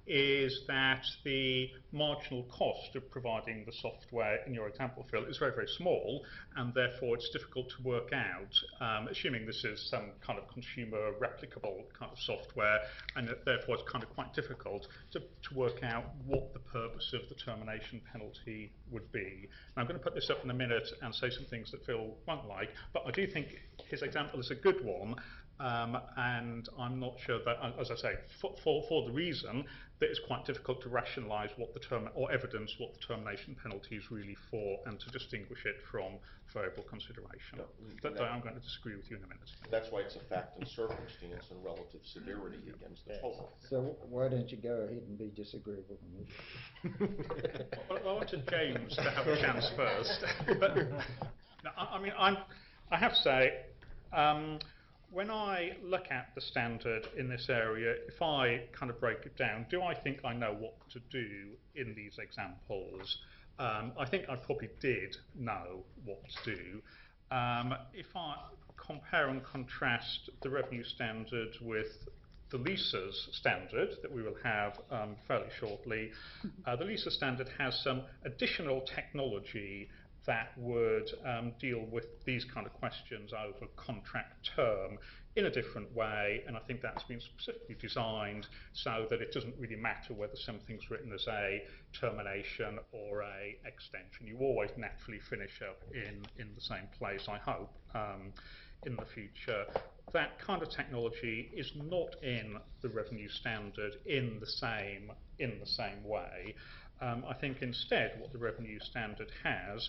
is that the marginal cost of providing the software in your example, Phil, is very, very small, and therefore it's difficult to work out, um, assuming this is some kind of consumer replicable kind of software, and that therefore it's kind of quite difficult to, to work out what the purpose of the termination penalty would be. And I'm going to put this up in a minute and say some things that Phil won't like, but I do think his example is a good one. Um, and I'm not sure that, as I say, for, for, for the reason that it's quite difficult to rationalise what the term or evidence what the termination penalty is really for, and to distinguish it from variable consideration. No, But that- I'm going to disagree with you in a minute. That's why it's a fact and circumstance and relative severity against the total. So why don't you go ahead and be disagreeable with me? Well, I wanted James to have a chance first. But no, I, I mean, I'm, I have to say, um, when I look at the standard in this area, if I kind of break it down, do I think I know what to do in these examples? Um, I think I probably did know what to do. Um, if I compare and contrast the revenue standard with the leases standard that we will have um, fairly shortly, uh, the leases standard has some additional technology that would um, deal with these kind of questions over contract term in a different way, and I think that's been specifically designed so that it doesn't really matter whether something's written as a termination or a extension. You always naturally finish up in, in the same place, I hope, um, in the future. That kind of technology is not in the revenue standard in the same, in the same way. Um, I think instead what the revenue standard has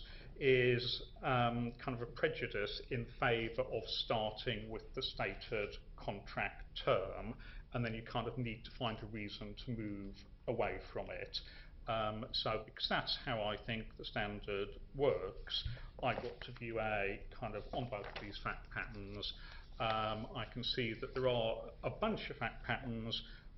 is um, kind of a prejudice in favour of starting with the stated contract term, and then you kind of need to find a reason to move away from it. Um, so because that's how I think the standard works, I got to view A kind of on both of these fact patterns. Um, I can see that there are a bunch of fact patterns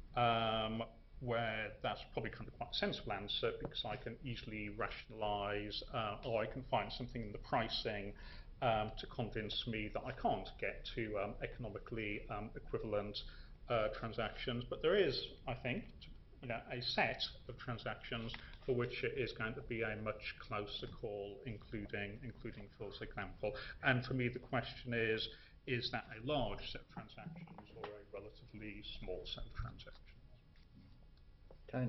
um, where that's probably kind of quite a sensible answer, because I can easily rationalise uh, or I can find something in the pricing um, to convince me that I can't get to um, economically um, equivalent uh, transactions. But there is, I think, you know, a set of transactions for which it is going to be a much closer call, including including Phil's example. And for me, the question is, is that a large set of transactions or a relatively small set of transactions? Tony?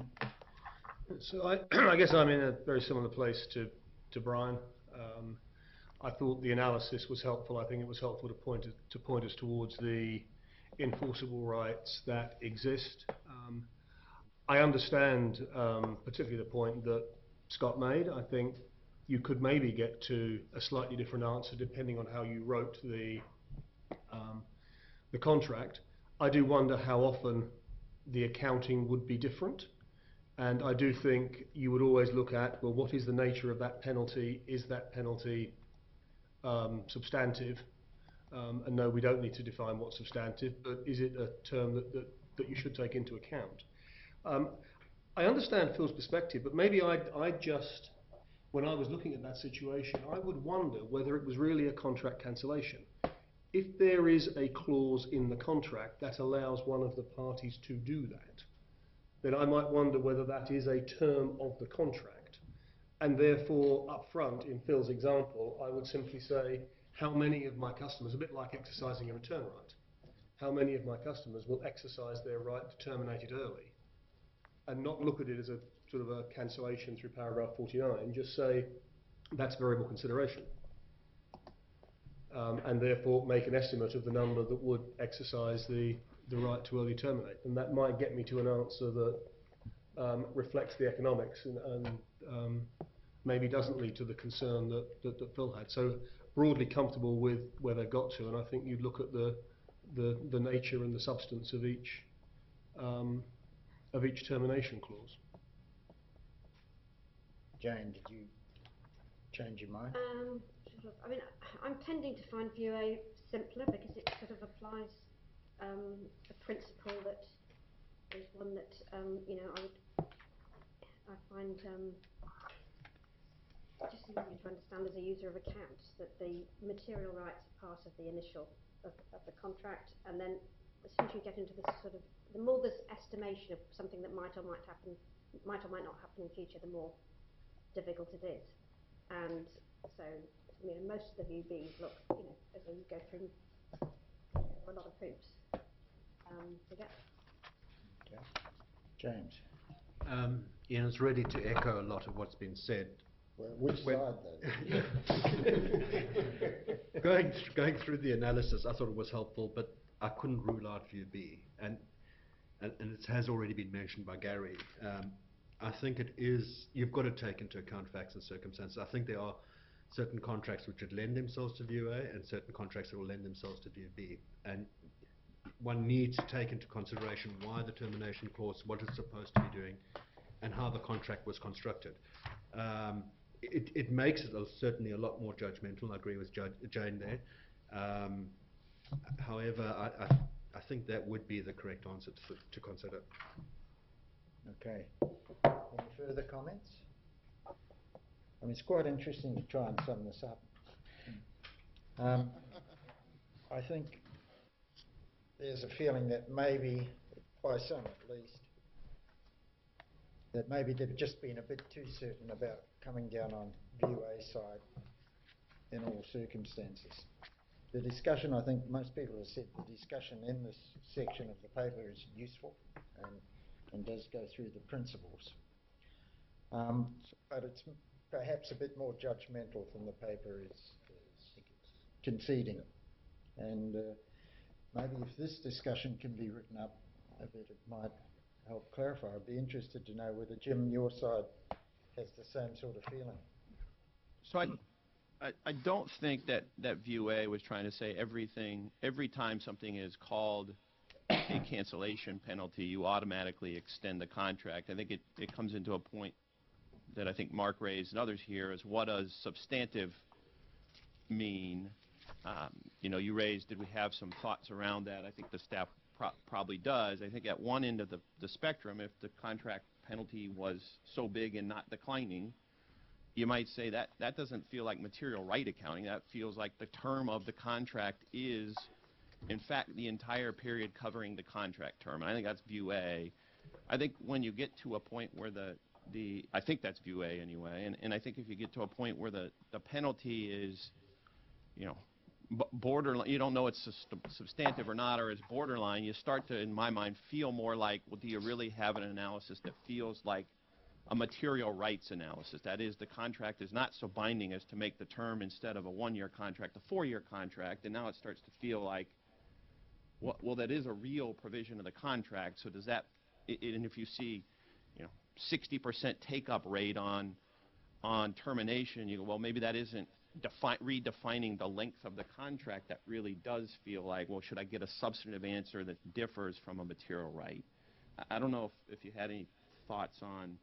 So I, I guess I'm in a very similar place to, to Brian. Um, I thought the analysis was helpful. I think it was helpful to point, it, to point us towards the enforceable rights that exist. Um, I understand um, particularly the point that Scott made. I think you could maybe get to a slightly different answer depending on how you wrote the um, the contract. I do wonder how often the accounting would be different, and I do think you would always look at, well, what is the nature of that penalty? Is that penalty um, substantive? Um, and no, we don't need to define what's substantive, but is it a term that, that, that you should take into account? Um, I understand Phil's perspective, but maybe I I just, when I was looking at that situation, I would wonder whether it was really a contract cancellation. If there is a clause in the contract that allows one of the parties to do that, then I might wonder whether that is a term of the contract. And therefore, up front, in Phil's example, I would simply say, how many of my customers, a bit like exercising a return right, how many of my customers will exercise their right to terminate it early, and not look at it as a sort of a cancellation through paragraph forty-nine, just say, that's variable consideration. Um, and therefore make an estimate of the number that would exercise the, the right to early terminate. And that might get me to an answer that um, reflects the economics and, and um, maybe doesn't lead to the concern that, that, that Phil had. So broadly comfortable with where they've got to, and I think you'd look at the, the, the nature and the substance of each, um, of each termination clause. Jane, did you change your mind? Um, sort of, I mean, I'm tending to find View A simpler because it sort of applies um, a principle that is one that, um, you know, I would, I find um, just easier to understand as a user of accounts, that the material rights are part of the initial of, of the contract, and then as soon as you get into this sort of, the more there's estimation of something that might or might happen, might or might not happen in future, the more difficult it is. And so, you know, most of the View Bs look, you know, as though you go through a lot of hoops um, to get Okay. James. Um, Ian's ready to echo a lot of what's been said. Well, which When- side though? going th- going through the analysis, I thought it was helpful, but I couldn't rule out View B, and and, and it has already been mentioned by Gary. Um, I think it is, you've got to take into account facts and circumstances. I think there are certain contracts which would lend themselves to View A and certain contracts that will lend themselves to View B. And one needs to take into consideration why the termination clause, what it's supposed to be doing, and how the contract was constructed. Um, it, it makes it a, certainly a lot more judgmental. I agree with Judge, Jane there. Um, however, I, I, I think that would be the correct answer to, to consider. Okay. Any further comments? I mean, it's quite interesting to try and sum this up. Um, I think there's a feeling that maybe, by some at least, that maybe they've just been a bit too certain about coming down on View A side in all circumstances. The discussion, I think most people have said, the discussion in this section of the paper is useful and, and does go through the principles. Um, but it's perhaps a bit more judgmental than the paper is, is conceding. And uh, maybe if this discussion can be written up a bit, it might help clarify. I'd be interested to know whether Jim, your side, has the same sort of feeling. So I, I, I don't think that, that View A was trying to say everything, every time something is called a cancellation penalty, you automatically extend the contract. I think it, it comes into a point that I think Mark raised and others here is, what does substantive mean? Um, you know, you raised, did we have some thoughts around that? I think the staff pro probably does. I think at one end of the, the spectrum, if the contract penalty was so big and not declining, you might say that that doesn't feel like material right accounting. That feels like the term of the contract is, in fact, the entire period covering the contract term. And I think that's View A. I think when you get to a point where the, the I think that's View A anyway, and, and I think if you get to a point where the, the penalty is, you know, b borderline, you don't know it's substantive or not, or it's borderline, you start to, in my mind, feel more like, well, do you really have an analysis that feels like a material rights analysis? That is, the contract is not so binding as to make the term, instead of a one-year contract, a four-year contract, and now it starts to feel like well, well, that is a real provision of the contract, so does that, i- i- and if you see, you know, sixty percent take-up rate on, on termination, you go, well, maybe that isn't defi- redefining the length of the contract. That really does feel like, well, should I get a substantive answer that differs from a material right? I, I don't know if, if you had any thoughts on,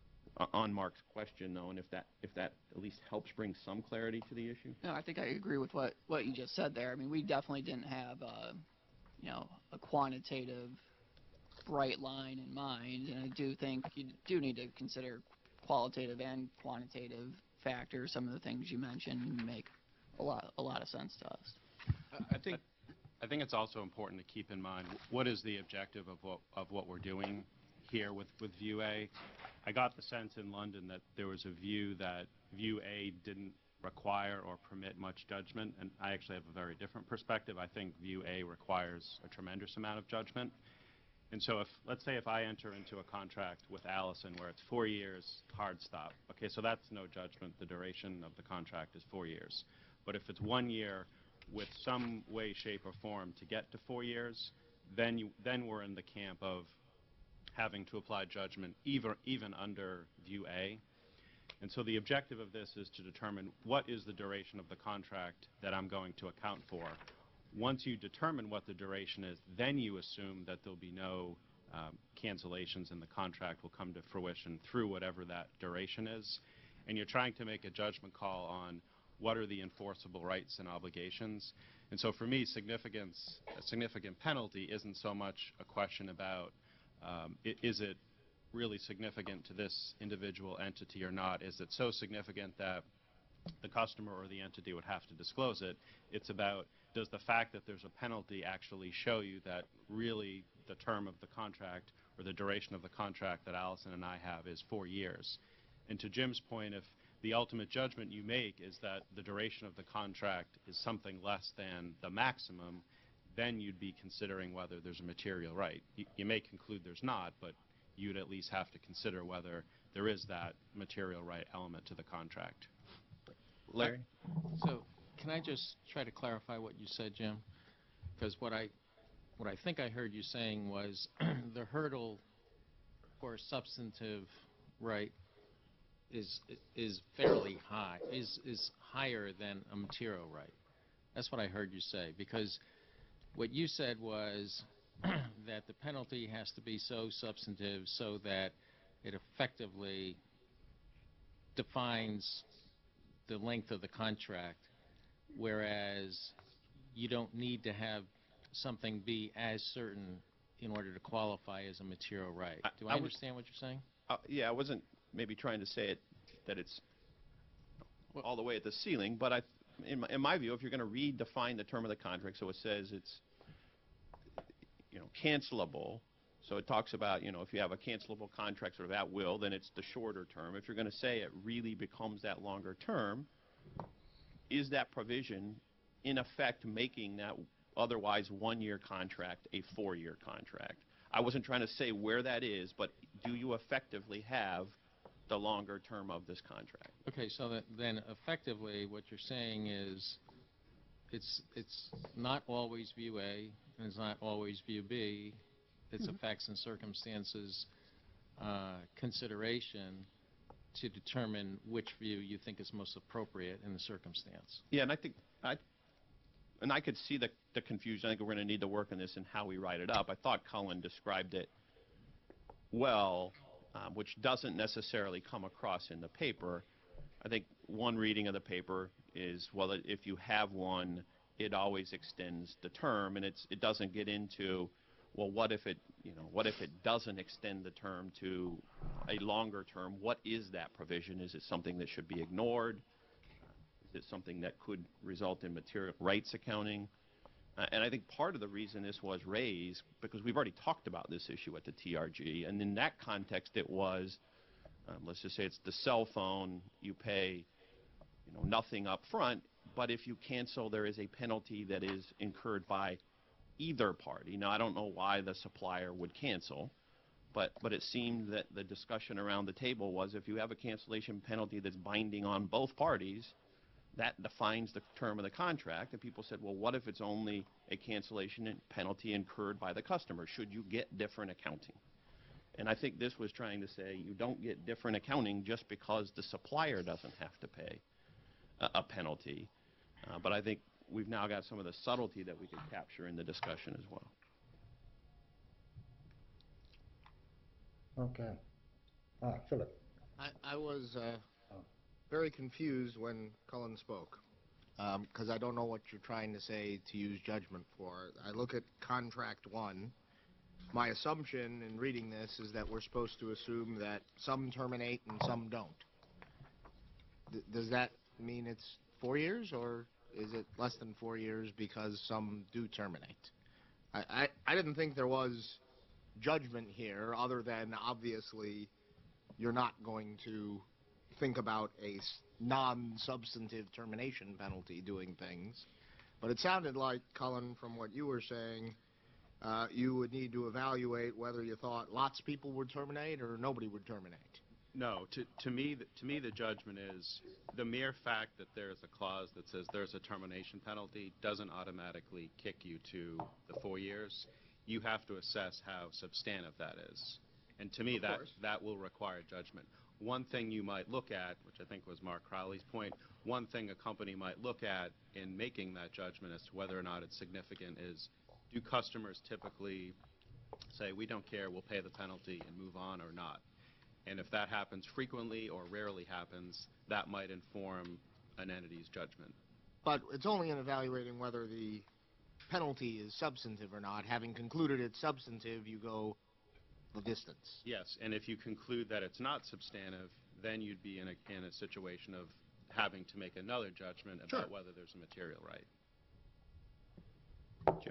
o- on Mark's question, though, and if that, if that at least helps bring some clarity to the issue. No, I think I agree with what, what you just said there. I mean, we definitely didn't have, uh, you know, a quantitative bright line in mind, and I do think you do need to consider qualitative and quantitative factors. Some of the things you mentioned make a lot, a lot of sense to us. I I think, I think it's also important to keep in mind, what is the objective of what, of what we're doing here with, with View A? I got the sense in London that there was a view that View A didn't require or permit much judgment, and I actually have a very different perspective. I think View A requires a tremendous amount of judgment. And so if, let's say if I enter into a contract with Allison where it's four years, hard stop. Okay, so that's no judgment. The duration of the contract is four years. But if it's one year with some way, shape, or form to get to four years, then you, then we're in the camp of having to apply judgment even, even under View A. And so the objective of this is to determine what is the duration of the contract that I'm going to account for. Once you determine what the duration is, then you assume that there'll be no um, cancellations and the contract will come to fruition through whatever that duration is. And you're trying to make a judgment call on what are the enforceable rights and obligations. And so for me, significance, a significant penalty isn't so much a question about um, i- is it really significant to this individual entity or not? Is it so significant that the customer or the entity would have to disclose it? It's about, does the fact that there's a penalty actually show you that really the term of the contract or the duration of the contract that Allison and I have is four years? And to Jim's point, if the ultimate judgment you make is that the duration of the contract is something less than the maximum, then you'd be considering whether there's a material right. You, you may conclude there's not, but you'd at least have to consider whether there is that material right element to the contract. Larry? So, can I just try to clarify what you said, Jim? Because what I, what I think I heard you saying was the hurdle for a substantive right is is fairly high, is is higher than a material right. That's what I heard you say. Because what you said was that the penalty has to be so substantive so that it effectively defines the length of the contract, whereas you don't need to have something be as certain in order to qualify as a material right. I- Do I I would- understand what you're saying? Uh, yeah, I wasn't maybe trying to say it that it's all the way at the ceiling, but I, in my, in my view, if you're going to redefine the term of the contract, so it says it's, you know, cancelable. So it talks about, you know, if you have a cancelable contract sort of at will, then it's the shorter term. If you're going to say it really becomes that longer term, is that provision in effect making that otherwise one-year contract a four-year contract? I wasn't trying to say where that is, but do you effectively have the longer term of this contract? Okay, so that then effectively what you're saying is it's it's not always view A and it's not always view B. It's a facts and circumstances uh, consideration to determine which view you think is most appropriate in the circumstance. Yeah, and I think I, and I could see the the confusion. I think we're going to need to work on this and how we write it up. I thought Cullen described it well, um, which doesn't necessarily come across in the paper. I think one reading of the paper is, well, if you have one, it always extends the term, and it's it doesn't get into, well, what if it, you know, what if it doesn't extend the term to a longer term? What is that provision? Is it something that should be ignored? Is it something that could result in material rights accounting? Uh, and I think part of the reason this was raised, because we've already talked about this issue at the T R G, and in that context it was, um, let's just say it's the cell phone, you pay, you know, nothing up front, but if you cancel, there is a penalty that is incurred by either party. Now, I don't know why the supplier would cancel, but, but it seemed that the discussion around the table was if you have a cancellation penalty that's binding on both parties, that defines the term of the contract, and people said, well, what if it's only a cancellation and penalty incurred by the customer? Should you get different accounting? And I think this was trying to say you don't get different accounting just because the supplier doesn't have to pay a, a penalty. Uh, but I think we've now got some of the subtlety that we could capture in the discussion as well. Okay. Ah, Philip. I, I was uh, very confused when Cullen spoke, because I don't know what you're trying to say to use judgment for. I look at contract one. My assumption in reading this is that we're supposed to assume that some terminate and some don't. D- does that mean it's four years, or is it less than four years because some do terminate? I, I, I didn't think there was judgment here, other than obviously you're not going to think about a s- non-substantive termination penalty doing things. But it sounded like, Cullen, from what you were saying, uh, you would need to evaluate whether you thought lots of people would terminate or nobody would terminate. No, to, to me, the, to me, the judgment is the mere fact that there's a clause that says there's a termination penalty doesn't automatically kick you to the four years. You have to assess how substantive that is. And to me, that, that will require judgment. One thing you might look at, which I think was Mark Crowley's point, one thing a company might look at in making that judgment as to whether or not it's significant is, do customers typically say, we don't care, we'll pay the penalty and move on, or not? And if that happens frequently or rarely happens, that might inform an entity's judgment. But it's only in evaluating whether the penalty is substantive or not. Having concluded it's substantive, you go the distance. Yes, and if you conclude that it's not substantive, then you'd be in a, in a situation of having to make another judgment about Sure. whether there's a material right. Jim?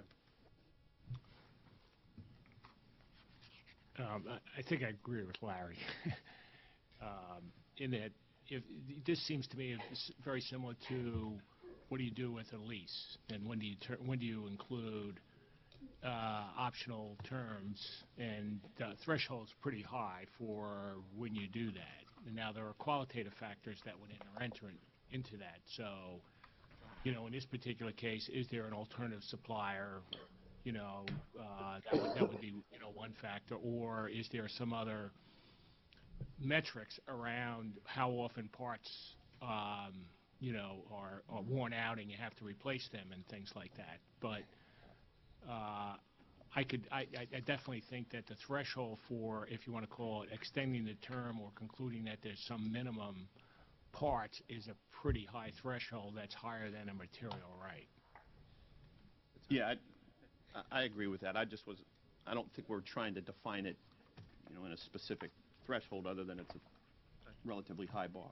Um, I, I think I agree with Larry. um, in that, if this seems to me it's very similar to what do you do with a lease, and when do you ter- when do you include uh, optional terms, and the threshold's pretty high for when you do that. And now there are qualitative factors that would enter, enter in, into that. So, you know, in this particular case, is there an alternative supplier? You know, uh, that, would, that would be, you know, one factor. Or is there some other metrics around how often parts, um, you know, are, are worn out and you have to replace them and things like that. But uh, I could, I, I I definitely think that the threshold for, if you want to call it extending the term or concluding that there's some minimum parts, is a pretty high threshold that's higher than a material right. Yeah, I, I agree with that. I just was, I don't think we're trying to define it, you know, in a specific threshold other than it's a relatively high bar.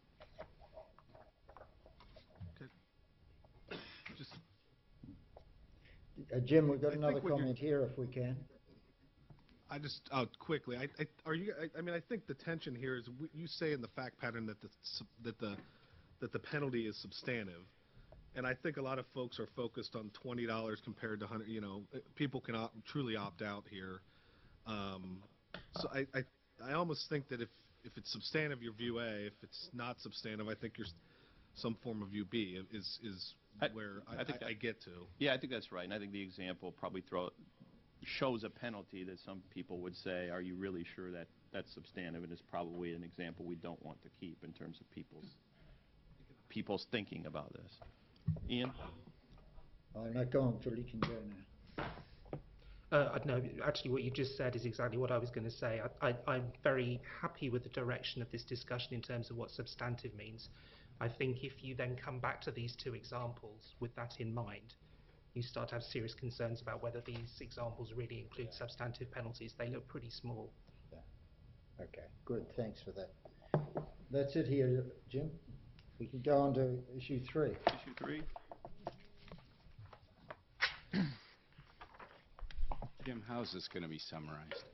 Just Uh, Jim, we've got I another think what you're- comment here if we can. I just, uh, quickly, I, I, are you, I, I mean, I think the tension here is, w- you say in the fact pattern that the, sub- that the, that the penalty is substantive. And I think a lot of folks are focused on twenty dollars compared to one hundred, you know, uh, people can opt, truly opt out here. Um, so I, I, I almost think that if, if it's substantive, you're view A. If it's not substantive, I think you're s- some form of view B is, is I- where I, I think I, that- I get to. Yeah, I think that's right, and I think the example probably throw shows a penalty that some people would say, are you really sure that that's substantive? And it's probably an example we don't want to keep in terms of people's people's thinking about this. Ian? Oh, no, go on, Phil, you can go now. Uh, no, actually, what you just said is exactly what I was going to say. I, I, I'm very happy with the direction of this discussion in terms of what substantive means. I think if you then come back to these two examples with that in mind, you start to have serious concerns about whether these examples really include substantive penalties. They look pretty small. Okay, good, thanks for that. That's it here, Jim. We can go on to issue three. Issue three? Jim, how's this going to be summarized?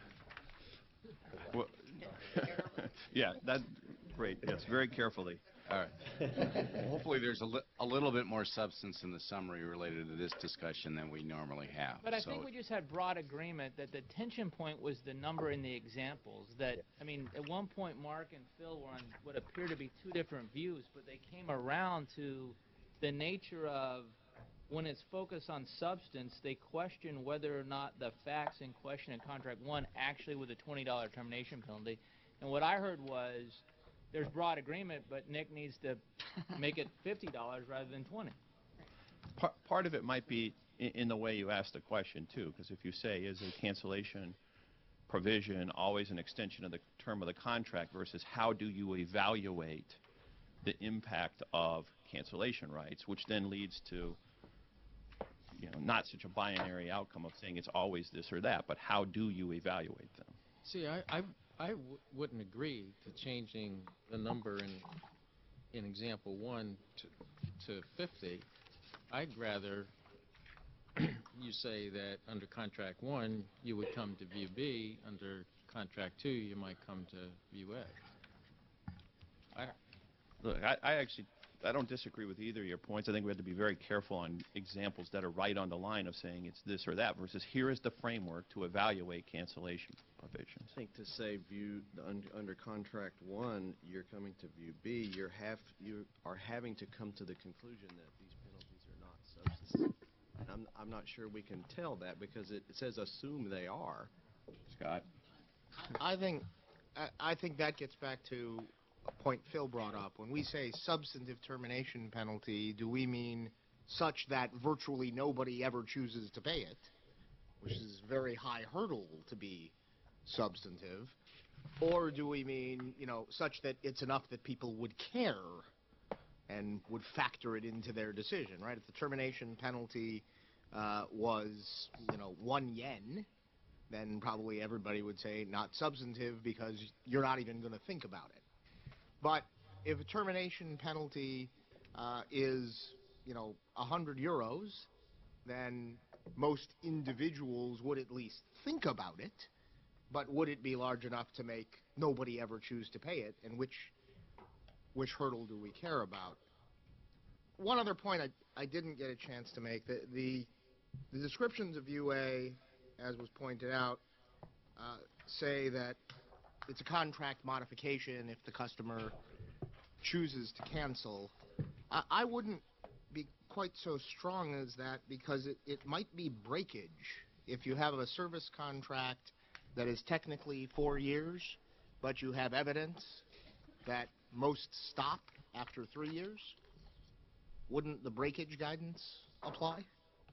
Well, yeah, that, great, yes, very carefully. All right. Well, hopefully there's a, li- a little bit more substance in the summary related to this discussion than we normally have. But I So- think we just had broad agreement that the tension point was the number in the examples. That, I mean, at one point, Mark and Phil were on what appeared to be two different views, but they came around to the nature of when it's focused on substance, they question whether or not the facts in question in contract one actually with a twenty dollar termination penalty. And what I heard was there's broad agreement, but Nick needs to make it fifty dollars rather than twenty. Part, part of it might be in, in the way you asked the question, too, because if you say, is a cancellation provision always an extension of the term of the contract versus how do you evaluate the impact of cancellation rights, which then leads to, you know, not such a binary outcome of saying it's always this or that, but how do you evaluate them? See, I, I, I w- wouldn't agree to changing the number in, in example one to, to fifty. I'd rather you say that under contract one, you would come to view B. Under contract two, you might come to view A. I, look, I, I actually, I don't disagree with either of your points. I think we have to be very careful on examples that are right on the line of saying it's this or that versus here is the framework to evaluate cancellation provisions. I think to say view the un, under contract one, you're coming to view B. You're have you are having to come to the conclusion that these penalties are not substantive. And I'm I'm not sure we can tell that because it, it says assume they are. Scott, I think, I, I think that gets back to a point Phil brought up. When we say substantive termination penalty, do we mean such that virtually nobody ever chooses to pay it, which is a very high hurdle to be substantive, or do we mean, you know, such that it's enough that people would care and would factor it into their decision, right? If the termination penalty uh, was, you know, one yen, then probably everybody would say not substantive because you're not even going to think about it. But if a termination penalty uh, is, you know, one hundred euros, then most individuals would at least think about it. But would it be large enough to make nobody ever choose to pay it? And which which hurdle do we care about? One other point I, I didn't get a chance to make. The, the, the descriptions of U A, as was pointed out, uh, say that it's a contract modification if the customer chooses to cancel. I, I wouldn't be quite so strong as that because it, it might be breakage. If you have a service contract that is technically four years, but you have evidence that most stop after three years, wouldn't the breakage guidance apply?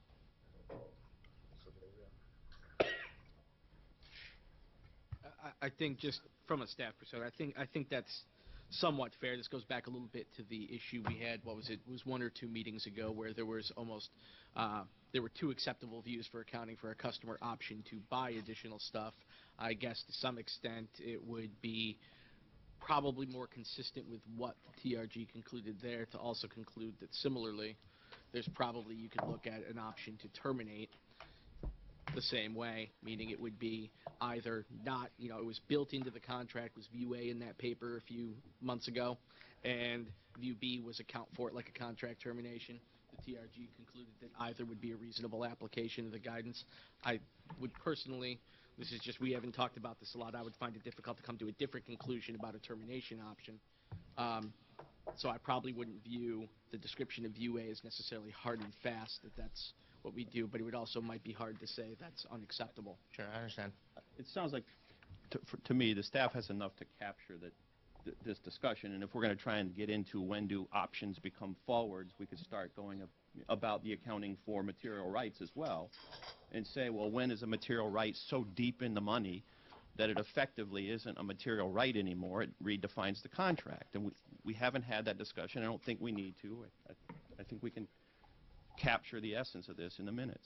I, I think just from a staff perspective, I think I think that's somewhat fair. This goes back a little bit to the issue we had. What was it? It was one or two meetings ago where there was almost uh, there were two acceptable views for accounting for a customer option to buy additional stuff. I guess to some extent it would be probably more consistent with what the T R G concluded there to also conclude that similarly there's probably you could look at an option to terminate the same way, meaning it would be either not, you know, it was built into the contract, was view A in that paper a few months ago, and view B was account for it like a contract termination. The T R G concluded that either would be a reasonable application of the guidance. I would personally, this is just, we haven't talked about this a lot, I would find it difficult to come to a different conclusion about a termination option. Um, so I probably wouldn't view the description of view A as necessarily hard and fast that that's what we do, but it would also might be hard to say that's unacceptable. Sure, I understand. It sounds like, to, for, to me, the staff has enough to capture that th this discussion, and if we're going to try and get into when do options become forwards, we could start going ab about the accounting for material rights as well, and say, well, when is a material right so deep in the money that it effectively isn't a material right anymore? It redefines the contract, and we, we haven't had that discussion. I don't think we need to. I, I, I think we can capture the essence of this in the minutes.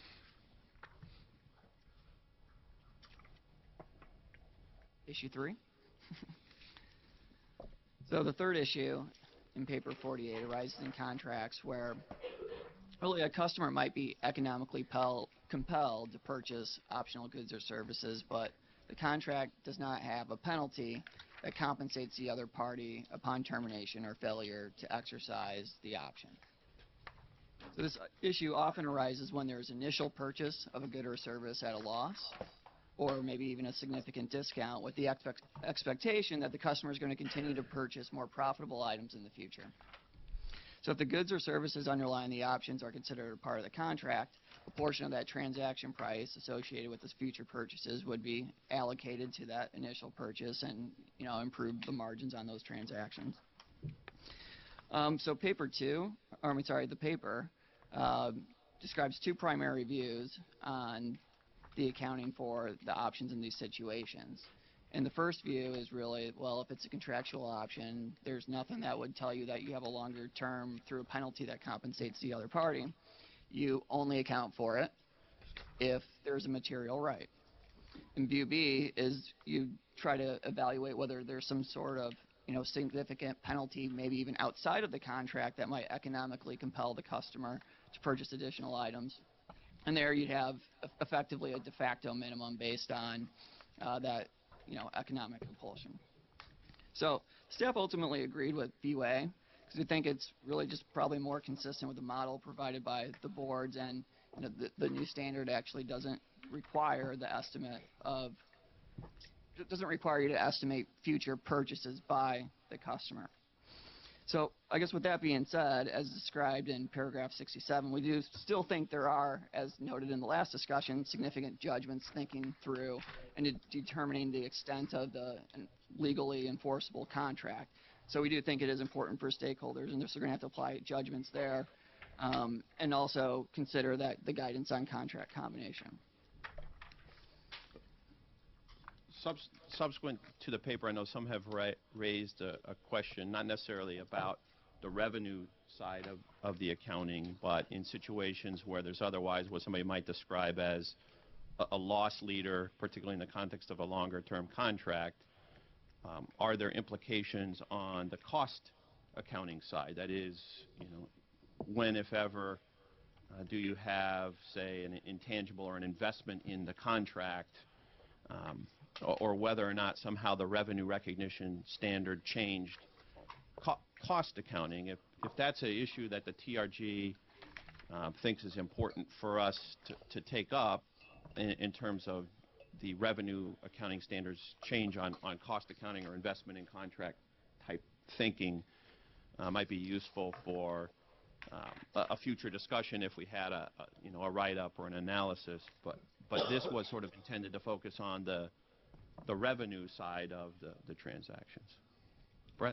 Issue three. So the third issue in paper forty-eight arises in contracts where really a customer might be economically pel compelled to purchase optional goods or services, but the contract does not have a penalty that compensates the other party upon termination or failure to exercise the option. So this issue often arises when there is initial purchase of a good or service at a loss, or maybe even a significant discount, with the expect expectation that the customer is going to continue to purchase more profitable items in the future. So if the goods or services underlying the options are considered a part of the contract, a portion of that transaction price associated with those future purchases would be allocated to that initial purchase and, you know, improve the margins on those transactions. Um, so paper two, or I'm sorry, the paper uh, describes two primary views on the accounting for the options in these situations. And the first view is really, well, if it's a contractual option, there's nothing that would tell you that you have a longer term through a penalty that compensates the other party. You only account for it if there's a material right. And view B is you try to evaluate whether there's some sort of, you know, significant penalty, maybe even outside of the contract, that might economically compel the customer to purchase additional items. And there you'd have effectively a de facto minimum based on uh, that, you know, economic compulsion. So staff ultimately agreed with view A because we think it's really just probably more consistent with the model provided by the boards, and you know, the, the new standard actually doesn't require the estimate of, it doesn't require you to estimate future purchases by the customer. So I guess with that being said, as described in paragraph sixty-seven, we do still think there are, as noted in the last discussion, significant judgments thinking through and de determining the extent of the legally enforceable contract. So we do think it is important for stakeholders, and they're going to have to apply judgments there, um, and also consider that the guidance on contract combination. Subs subsequent to the paper, I know some have ra raised a, a question, not necessarily about the revenue side of, of the accounting, but in situations where there's otherwise what somebody might describe as a, a loss leader, particularly in the context of a longer-term contract, um, are there implications on the cost accounting side? That is, you know, when, if ever, uh, do you have, say, an intangible or an investment in the contract, um, or whether or not somehow the revenue recognition standard changed co cost accounting. If, if that's an issue that the T R G uh, thinks is important for us to, to take up in, in terms of the revenue accounting standards change on, on cost accounting or investment in contract type thinking, uh, might be useful for um, a, a future discussion if we had a, a you know a write-up or an analysis. But but this was sort of intended to focus on the the revenue side of the, the transactions. Brett?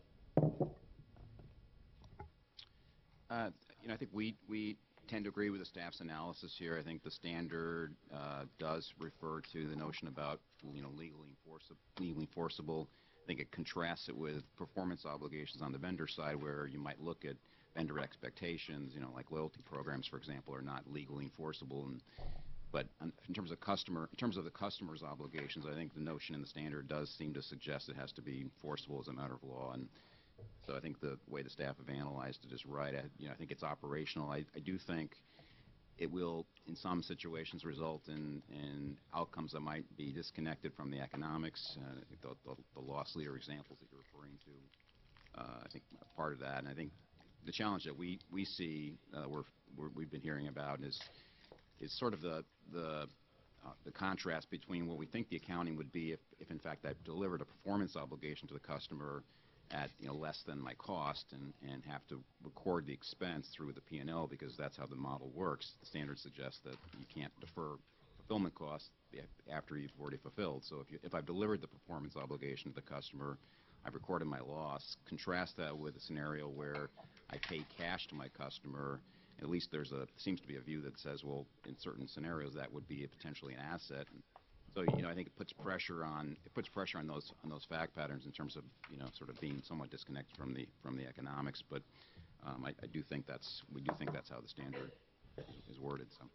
Uh, you know, I think we, we tend to agree with the staff's analysis here. I think the standard uh, does refer to the notion about, you know, legally enforceable, legally enforceable. I think it contrasts it with performance obligations on the vendor side, where you might look at vendor expectations, you know, like loyalty programs, for example, are not legally enforceable. And But in terms of customer, in terms of the customer's obligations, I think the notion in the standard does seem to suggest it has to be enforceable as a matter of law. And so I think the way the staff have analyzed it is right. I, you know, I think it's operational. I, I do think it will, in some situations, result in, in outcomes that might be disconnected from the economics. Uh, I think the, the, the loss leader examples that you're referring to, uh, I think part of that. And I think the challenge that we we see, uh, we're, we're, we've been hearing about is. is sort of the the, uh, the contrast between what we think the accounting would be if, if in fact I've delivered a performance obligation to the customer at, you know, less than my cost, and, and have to record the expense through the P and L because that's how the model works. The standard suggests that you can't defer fulfillment costs after you've already fulfilled. So if, you, if I've delivered the performance obligation to the customer, I've recorded my loss. Contrast that with a scenario where I pay cash to my customer. At least there's a seems to be a view that says, well, in certain scenarios that would be a potentially an asset. And so, you know, I think it puts pressure on it puts pressure on those on those fact patterns in terms of, you know, sort of being somewhat disconnected from the from the economics. But um, I, I do think that's we do think that's how the standard is, is worded. So.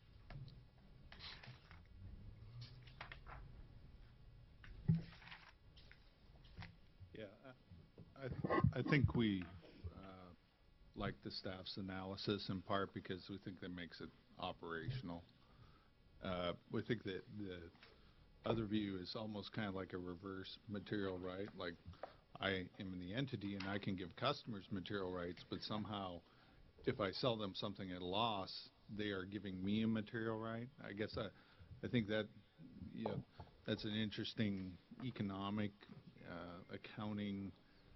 Yeah, I I think we. Like the staff's analysis, in part because we think that makes it operational. Uh, we think that the other view is almost kind of like a reverse material right. Like I am the entity and I can give customers material rights, but somehow if I sell them something at a loss, they are giving me a material right. I guess I, I think that, you know, that's an interesting economic, uh, accounting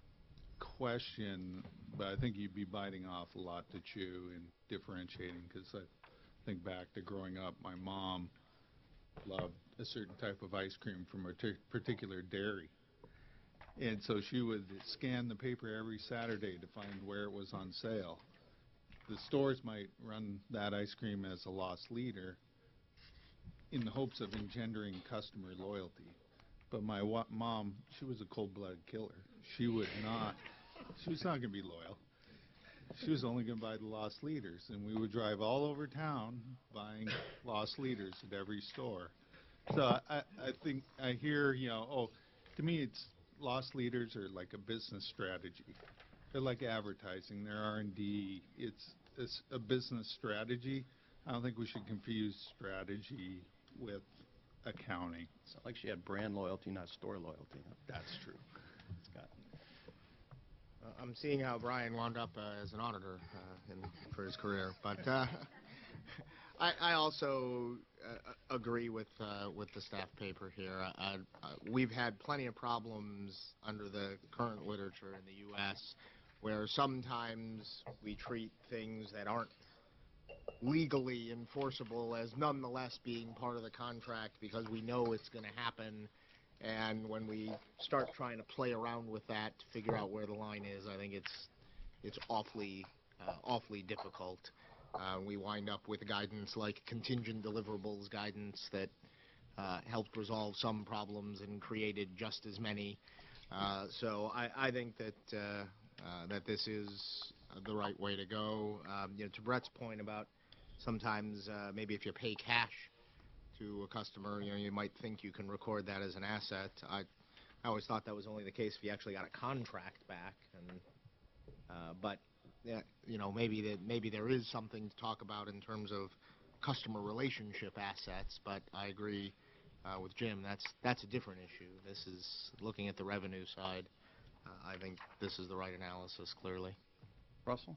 question, but I think you'd be biting off a lot to chew in differentiating, because I think back to growing up, my mom loved a certain type of ice cream from a t- particular dairy. And so she would scan the paper every Saturday to find where it was on sale. The stores might run that ice cream as a loss leader in the hopes of engendering customer loyalty. But my wa- mom, she was a cold-blooded killer. She would not, she was not going to be loyal. She was only going to buy the loss leaders, and we would drive all over town buying loss leaders at every store. So I, I I think I hear, you know, oh, to me it's loss leaders are like a business strategy. They're like advertising, they're R and D. It's, it's a business strategy. I don't think we should confuse strategy with accounting. It's not like she had brand loyalty, not store loyalty. That's true. Scott. Uh, I'm seeing how Brian wound up uh, as an auditor uh, in, for his career, but uh, I, I also uh, agree with uh, with the staff paper here. Uh, uh, we've had plenty of problems under the current literature in the U S where sometimes we treat things that aren't legally enforceable as nonetheless being part of the contract because we know it's going to happen. And when we start trying to play around with that to figure out where the line is, I think it's it's awfully uh, awfully difficult. Uh, we wind up with guidance like contingent deliverables guidance that uh, helped resolve some problems and created just as many. Uh, so I, I think that uh, uh, that this is the right way to go. Um, you know, to Brett's point about sometimes uh, maybe if you pay cash to a customer, you know, you might think you can record that as an asset. I, I always thought that was only the case if you actually got a contract back. And uh, but yeah, you know, maybe that maybe there is something to talk about in terms of customer relationship assets. But I agree uh, with Jim. That's that's a different issue. This is looking at the revenue side. Uh, I think this is the right analysis, clearly. Russell?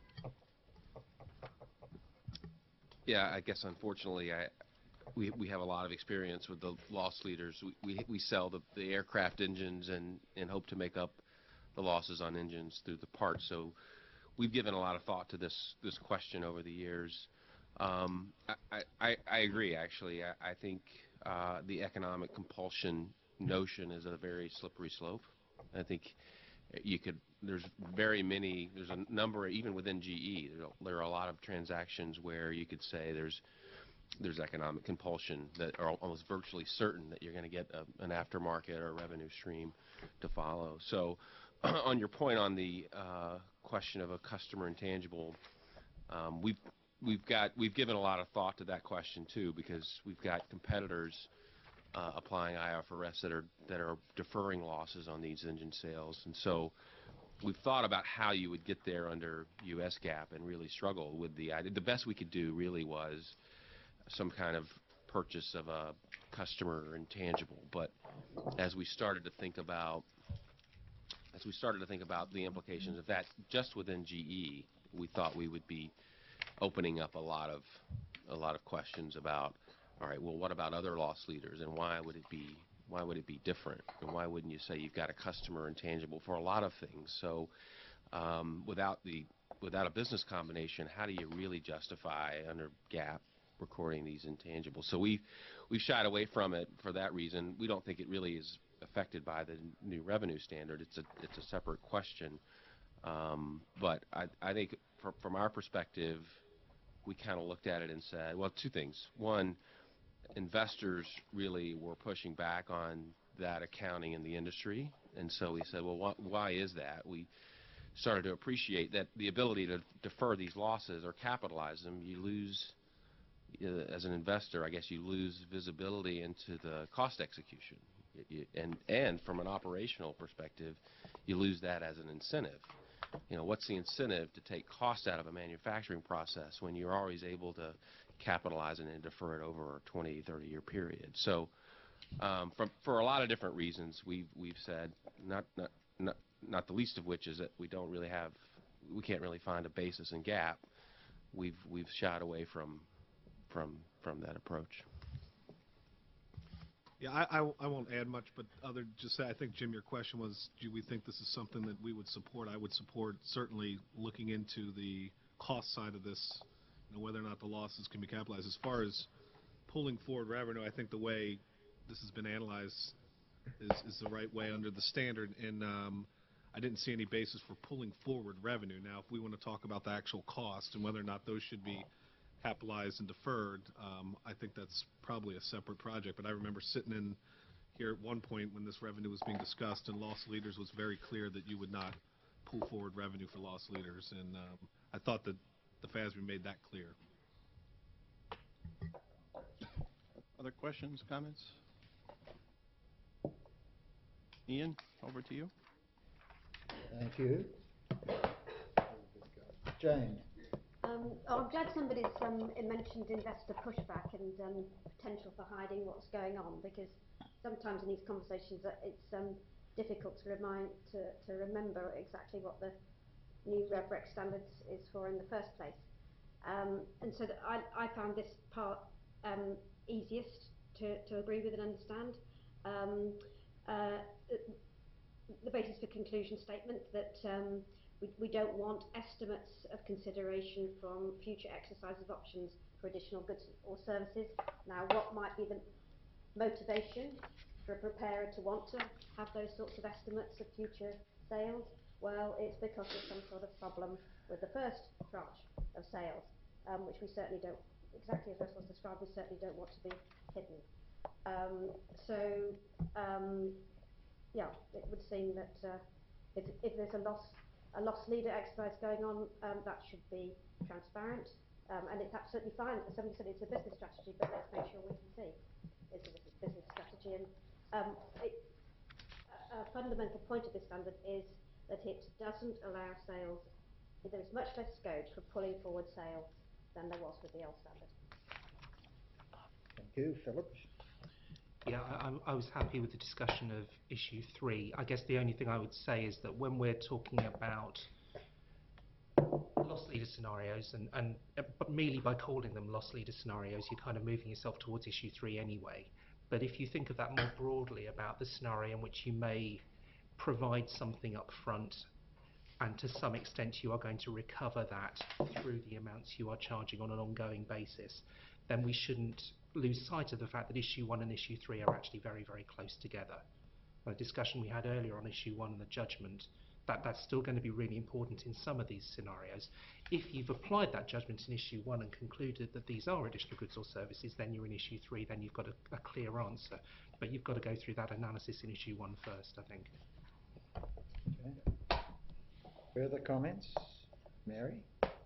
Yeah, I guess unfortunately, I we we have a lot of experience with the loss leaders. We we, we sell the, the aircraft engines and, and hope to make up the losses on engines through the parts. So we've given a lot of thought to this this question over the years. Um, I, I I agree. Actually, I, I think uh, the economic compulsion notion is a very slippery slope. I think you could. There's very many. There's a number, even within G E. There, there are a lot of transactions where you could say there's there's economic compulsion that are almost virtually certain that you're going to get a, an aftermarket or a revenue stream to follow. So, on your point on the uh, question of a customer intangible, um, we've we've got we've given a lot of thought to that question too, because we've got competitors uh, applying I F R S that are that are deferring losses on these engine sales, and so we've thought about how you would get there under U S GAAP and really struggle with the idea. The best we could do really was some kind of purchase of a customer intangible. But as we started to think about, as we started to think about the implications of that just within G E, we thought we would be opening up a lot of a lot of questions about, all right, well, what about other loss leaders, and why would it be why would it be different, and why wouldn't you say you've got a customer intangible for a lot of things? So um, without the without a business combination, how do you really justify under GAAP recording these intangibles? So we we've shied away from it for that reason. We don't think it really is affected by the new revenue standard. It's a it's a separate question. Um, but I I think from from our perspective, we kind of looked at it and said, well, two things. One, investors really were pushing back on that accounting in the industry, and so we said, well, wh why is that? We started to appreciate that the ability to defer these losses or capitalize them, you lose, uh, as an investor, I guess you lose visibility into the cost execution. You, and, and from an operational perspective, you lose that as an incentive. You know, what's the incentive to take cost out of a manufacturing process when you're always able to capitalize it and defer it over a twenty, thirty year period? So Um, from, for a lot of different reasons, we've, we've said, not, not, not, not the least of which is that we don't really have, we can't really find a basis in GAAP. We've, we've shied away from, from, from that approach. Yeah, I, I, I won't add much, but other just say, I think, Jim, your question was, do we think this is something that we would support? I would support certainly looking into the cost side of this, you know, whether or not the losses can be capitalized. As far as pulling forward revenue, I think the way this has been analyzed is, is the right way under the standard, and um, I didn't see any basis for pulling forward revenue. Now, if we want to talk about the actual cost and whether or not those should be capitalized and deferred, um, I think that's probably a separate project. But I remember sitting in here at one point when this revenue was being discussed, and loss leaders was very clear that you would not pull forward revenue for loss leaders, and um, I thought that the F A S B made that clear. Other questions, comments? Ian, over to you. Thank you. Jane. Um, oh, I'm glad somebody's um, mentioned investor pushback and um, potential for hiding what's going on, because sometimes in these conversations uh, it's um, difficult to remind to, to remember exactly what the new RevRec standards is for in the first place. Um, and so that I, I found this part um, easiest to, to agree with and understand. Um, uh, the basis for conclusion statement that um, We, we don't want estimates of consideration from future exercise of options for additional goods or services. Now, what might be the motivation for a preparer to want to have those sorts of estimates of future sales? Well, it's because there's some sort of problem with the first tranche of sales, um, which we certainly don't, exactly as Russell's described, we certainly don't want to be hidden. Um, so, um, yeah, it would seem that uh, if, if there's a loss a loss leader exercise going on, um, that should be transparent, um, and it's absolutely fine. Somebody said it's a business strategy, but let's make sure we can see it's a business strategy. And um, it, a, a fundamental point of this standard is that it doesn't allow sales. There is much less scope for pulling forward sales than there was with the old standard. Thank you, Philip. Yeah, I, I was happy with the discussion of issue three. I guess the only thing I would say is that when we're talking about loss leader scenarios, and, and but merely by calling them loss leader scenarios, you're kind of moving yourself towards issue three anyway. But if you think of that more broadly about the scenario in which you may provide something up front, and to some extent you are going to recover that through the amounts you are charging on an ongoing basis, then we shouldn't lose sight of the fact that issue one and issue three are actually very, very close together. The discussion we had earlier on issue one and the judgment, that, that's still going to be really important in some of these scenarios. If you've applied that judgment in issue one and concluded that these are additional goods or services, then you're in issue three, then you've got a, a clear answer. But you've got to go through that analysis in issue one first, I think. Okay. Further comments? Mary?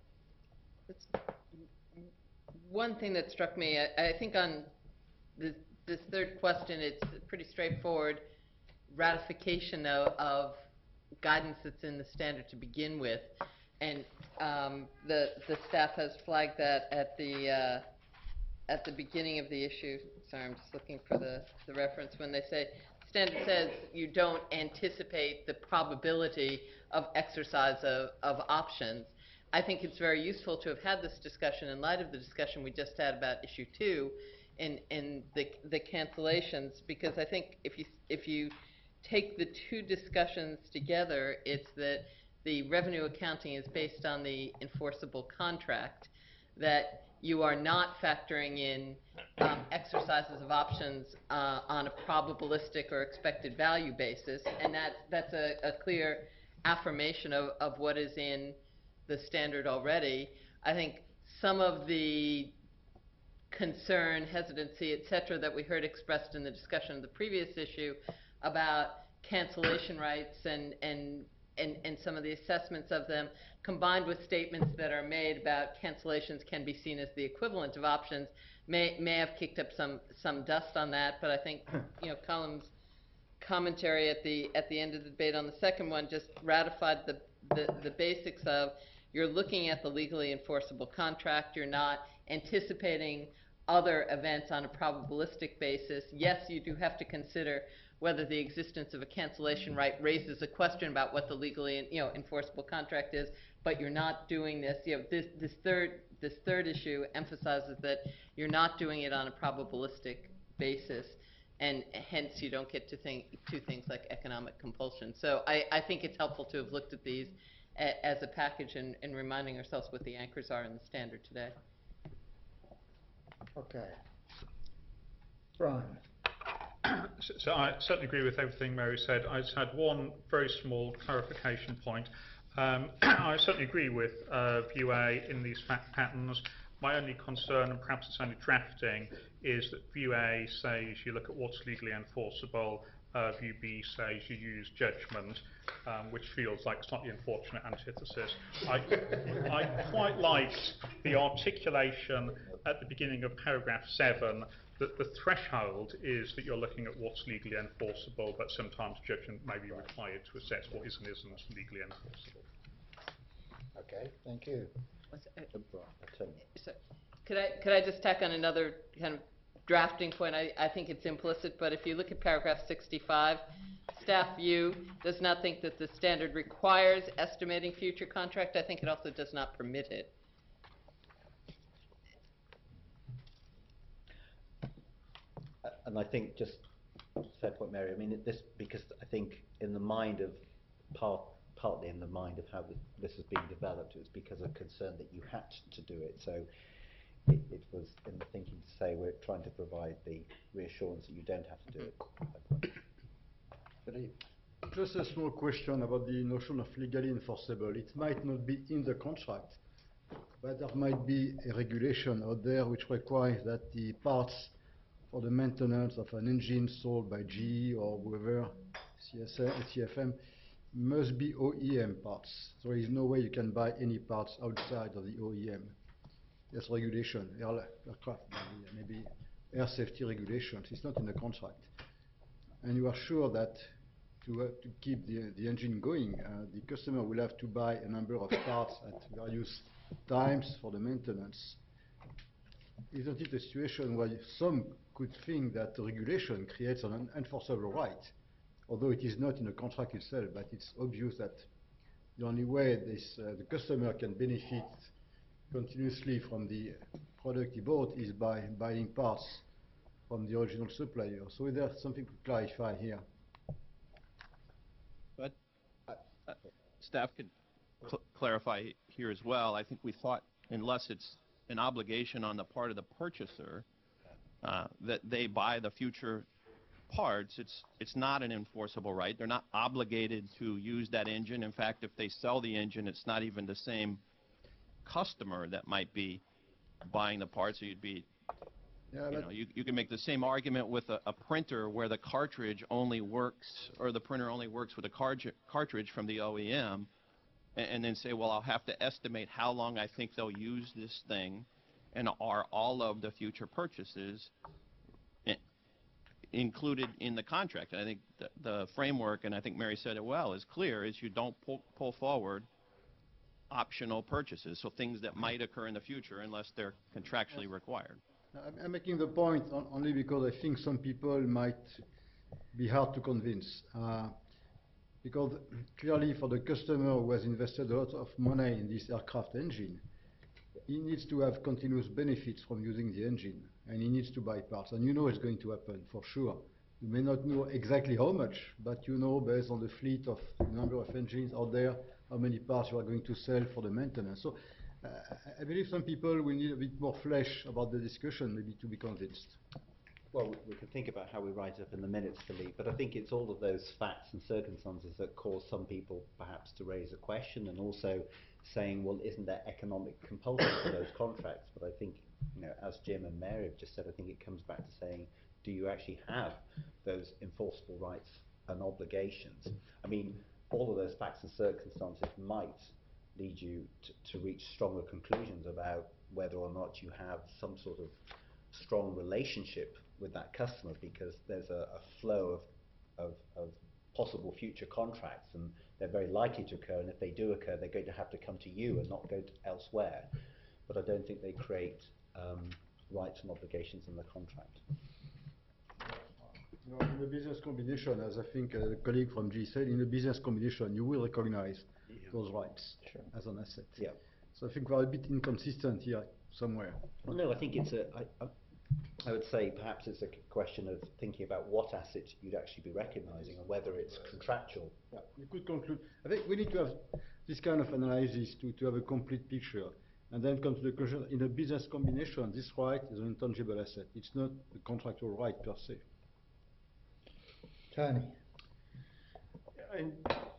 One thing that struck me, I, I think on this, this third question, it's pretty straightforward. Ratification of, of guidance that's in the standard to begin with, and um, the the staff has flagged that at the uh, at the beginning of the issue. Sorry, I'm just looking for the the reference when they say standard says you don't anticipate the probability of exercise of, of options. I think it's very useful to have had this discussion in light of the discussion we just had about issue two in, in the, the cancellations, because I think if you, if you take the two discussions together, it's that the revenue accounting is based on the enforceable contract, that you are not factoring in um, exercises of options uh, on a probabilistic or expected value basis, and that, that's a, a clear affirmation of, of what is in the standard already. I think some of the concern, hesitancy, et cetera, that we heard expressed in the discussion of the previous issue about cancellation rights and, and, and, and some of the assessments of them, combined with statements that are made about cancellations can be seen as the equivalent of options, may, may have kicked up some, some dust on that. But I think, you know, Colum's commentary at the, at the end of the debate on the second one just ratified the, the, the basics of you're looking at the legally enforceable contract. You're not anticipating other events on a probabilistic basis, yes, you do have to consider whether the existence of a cancellation right raises a question about what the legally, you know, enforceable contract is, but you're not doing this, you know, this, this third, this third issue emphasizes that you're not doing it on a probabilistic basis, and hence you don't get to think, to things like economic compulsion. So I, I think it's helpful to have looked at these a, as a package and, and reminding ourselves what the anchors are in the standard today. Okay. Brian. So, so I certainly agree with everything Mary said. I just had one very small clarification point. Um, I certainly agree with uh, View A in these fact patterns. My only concern, and perhaps it's only drafting, is that View A says you look at what's legally enforceable, uh, View B says you use judgment, um, which feels like a slightly unfortunate antithesis. I, I quite liked the articulation at the beginning of paragraph seven that the threshold is that you're looking at what's legally enforceable, but sometimes judgment may be required to assess what is and isn't legally enforceable. Okay, thank you. So, could I could I just tack on another kind of drafting point? I, I think it's implicit, but if you look at paragraph sixty-five, staff view does not think that the standard requires estimating future contract. I think it also does not permit it. And I think, just fair point, Mary, I mean, it- this, because I think in the mind of, part, partly in the mind of how this has been developed, it was because of concern that you had to do it. So it, it was in the thinking to say we're trying to provide the reassurance that you don't have to do it. Philippe. Just a small question about the notion of legally enforceable. It might not be in the contract, but there might be a regulation out there which requires that the parts for the maintenance of an engine sold by G E or whoever, C S A, C F M, must be O E M parts. There is no way you can buy any parts outside of the O E M. There's regulation, air, aircraft, maybe, maybe air safety regulations. It's not in the contract. And you are sure that to, uh, to keep the, the engine going, uh, the customer will have to buy a number of parts at various times for the maintenance. Isn't it a situation where some could think that the regulation creates an unenforceable right, although it is not in the contract itself, but it's obvious that the only way this, uh, the customer can benefit continuously from the product he bought is by buying parts from the original supplier. So is there something to clarify here? But uh, uh, staff could cl clarify here as well. I think we thought, unless it's an obligation on the part of the purchaser uh, that they buy the future parts, it's it's not an enforceable right. They're not obligated to use that engine. In fact, if they sell the engine, it's not even the same customer that might be buying the parts. So you'd be, yeah, you know, you, you can make the same argument with a, a printer where the cartridge only works, or the printer only works with a cartridge cartridge from the O E M, and, and then say, well, I'll have to estimate how long I think they'll use this thing, and are all of the future purchases included in the contract. And I think the, the framework, and I think Mary said it well, is clear, is you don't pull, pull forward optional purchases, so things that might occur in the future unless they're contractually required. I'm, I'm making the point on, only because I think some people might be hard to convince. Uh, because clearly for the customer who has invested a lot of money in this aircraft engine, he needs to have continuous benefits from using the engine, and he needs to buy parts. And you know it's going to happen, for sure. You may not know exactly how much, but you know, based on the fleet of the number of engines out there, how many parts you are going to sell for the maintenance. So uh, I believe some people will need a bit more flesh about the discussion, maybe, to be convinced. Well, we can think about how we write it up in the minutes, Philippe, but I think it's all of those facts and circumstances that cause some people perhaps to raise a question, and also saying, well, isn't there economic compulsion for those contracts? But I think, you know, as Jim and Mary have just said, I think it comes back to saying, do you actually have those enforceable rights and obligations? I mean, all of those facts and circumstances might lead you to, to reach stronger conclusions about whether or not you have some sort of strong relationship with that customer, because there's a, a flow of, of, of possible future contracts, and they're very likely to occur, and if they do occur, they're going to have to come to you and not go to elsewhere. But I don't think they create um, rights and obligations in the contract. You know, in a business combination, as I think uh, the colleague from G said, in a business combination, you will recognize those rights Sure. as an asset. Yeah. So I think we're a bit inconsistent here somewhere. Well, no, I think it's a, I, I, I would say perhaps it's a question of thinking about what assets you'd actually be recognizing and whether it's contractual. Yeah, we could conclude. I think we need to have this kind of analysis to, to have a complete picture and then come to the conclusion in a business combination, this right is an intangible asset. It's not a contractual right per se. Tony? And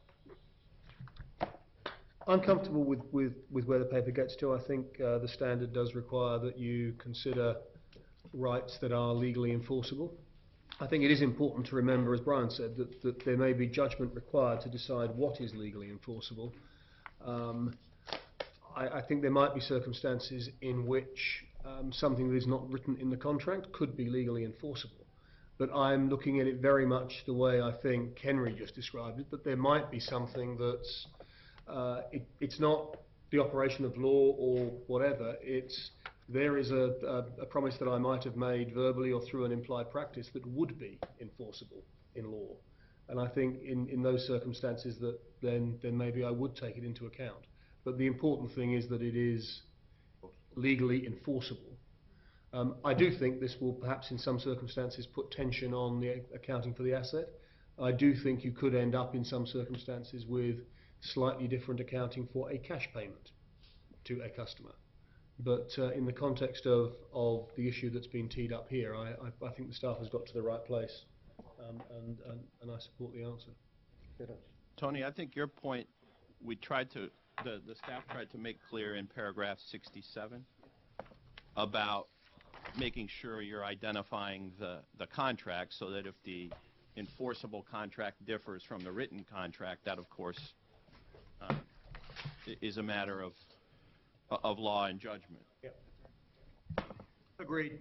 I'm comfortable with, with, with where the paper gets to. I think uh, the standard does require that you consider rights that are legally enforceable. I think it is important to remember, as Brian said, that, that there may be judgment required to decide what is legally enforceable. Um, I, I think there might be circumstances in which um, something that is not written in the contract could be legally enforceable. But I'm looking at it very much the way I think Henry just described it, that there might be something that's, uh, it, it's not the operation of law or whatever, it's there is a, a, a promise that I might have made verbally or through an implied practice that would be enforceable in law. And I think in, in those circumstances that then, then maybe I would take it into account. But the important thing is that it is legally enforceable. Um, I do think this will perhaps in some circumstances put tension on the accounting for the asset. I do think you could end up in some circumstances with slightly different accounting for a cash payment to a customer. But uh, in the context of, of the issue that's been teed up here, I, I, I think the staff has got to the right place, um, and, and, and I support the answer. Tony, I think your point, we tried to, the, the staff tried to make clear in paragraph sixty-seven about making sure you're identifying the, the contract so that if the enforceable contract differs from the written contract, that of course uh, is a matter of, of law and judgment. Yep. Agreed.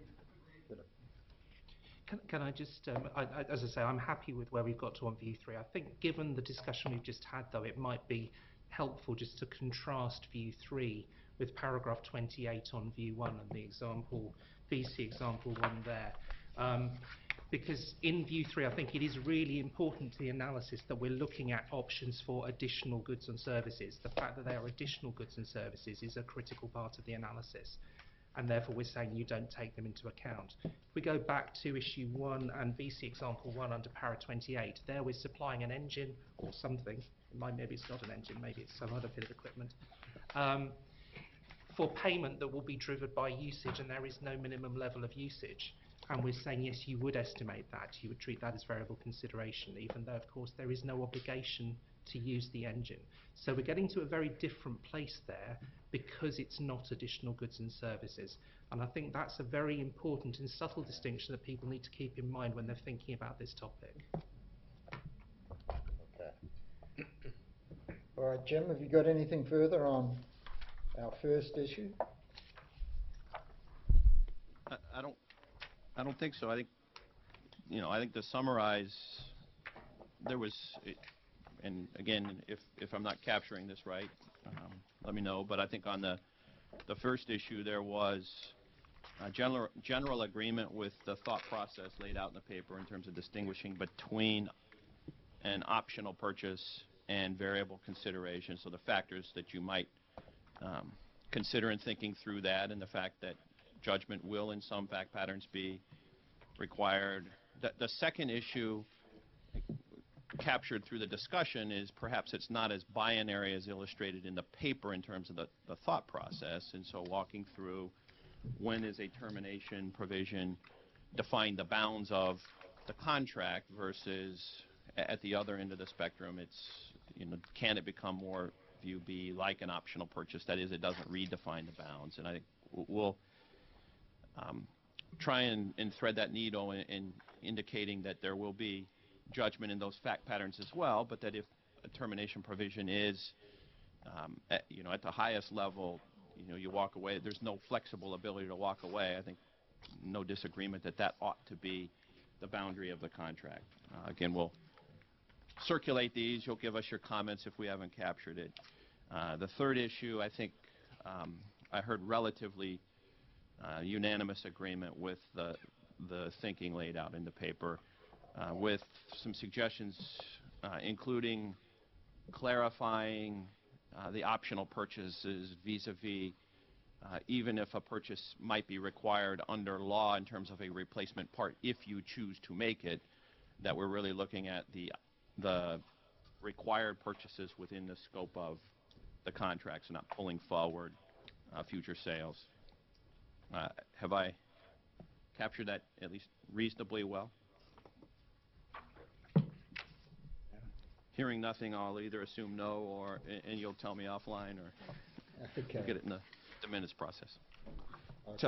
Can, can I just, um, I, I, as I say, I'm happy with where we've got to on view three. I think given the discussion we've just had, though, it might be helpful just to contrast view three with paragraph twenty-eight on view one and the example, V C example one there. Um, because in view three, I think it is really important to the analysis that we're looking at options for additional goods and services. The fact that they are additional goods and services is a critical part of the analysis, and therefore we're saying you don't take them into account. If we go back to issue one and V C example one under para twenty-eight, there we're supplying an engine or something. Maybe it's not an engine, maybe it's some other bit of equipment. Um, for payment that will be driven by usage, and there is no minimum level of usage. And we're saying, yes, you would estimate that. You would treat that as variable consideration, even though, of course, there is no obligation to use the engine. So we're getting to a very different place there because it's not additional goods and services. And I think that's a very important and subtle distinction that people need to keep in mind when they're thinking about this topic. Okay. All right, Jim, have you got anything further on our first issue? I, I don't I don't think so. I think, you know, I think to summarize, there was, and again, if, if I'm not capturing this right, um, let me know, but I think on the, the first issue there was a general, general agreement with the thought process laid out in the paper in terms of distinguishing between an optional purchase and variable consideration, so the factors that you might um, consider in thinking through that, and the fact that judgment will in some fact patterns be required. The, the second issue captured through the discussion is perhaps it's not as binary as illustrated in the paper in terms of the, the thought process, and so walking through when is a termination provision define the bounds of the contract versus at the other end of the spectrum, it's, you know, can it become more view B like an optional purchase, that is, it doesn't redefine the bounds. And I think we'll Um, try and, and thread that needle in, in indicating that there will be judgment in those fact patterns as well, but that if a termination provision is, um, at, you know, at the highest level, you know, you walk away, there's no flexible ability to walk away. I think no disagreement that that ought to be the boundary of the contract. Uh, again, we'll circulate these. You'll give us your comments if we haven't captured it. Uh, the third issue, I think um, I heard relatively uh, unanimous agreement with the, the thinking laid out in the paper, uh, with some suggestions, uh, including clarifying uh, the optional purchases vis-a-vis uh, even if a purchase might be required under law in terms of a replacement part, if you choose to make it, that we're really looking at the the required purchases within the scope of the contracts, not pulling forward uh, future sales. Uh, have I captured that at least reasonably well? Hearing nothing, I'll either assume no, or and you'll tell me offline, or Okay. we'll get it in the, the minutes process.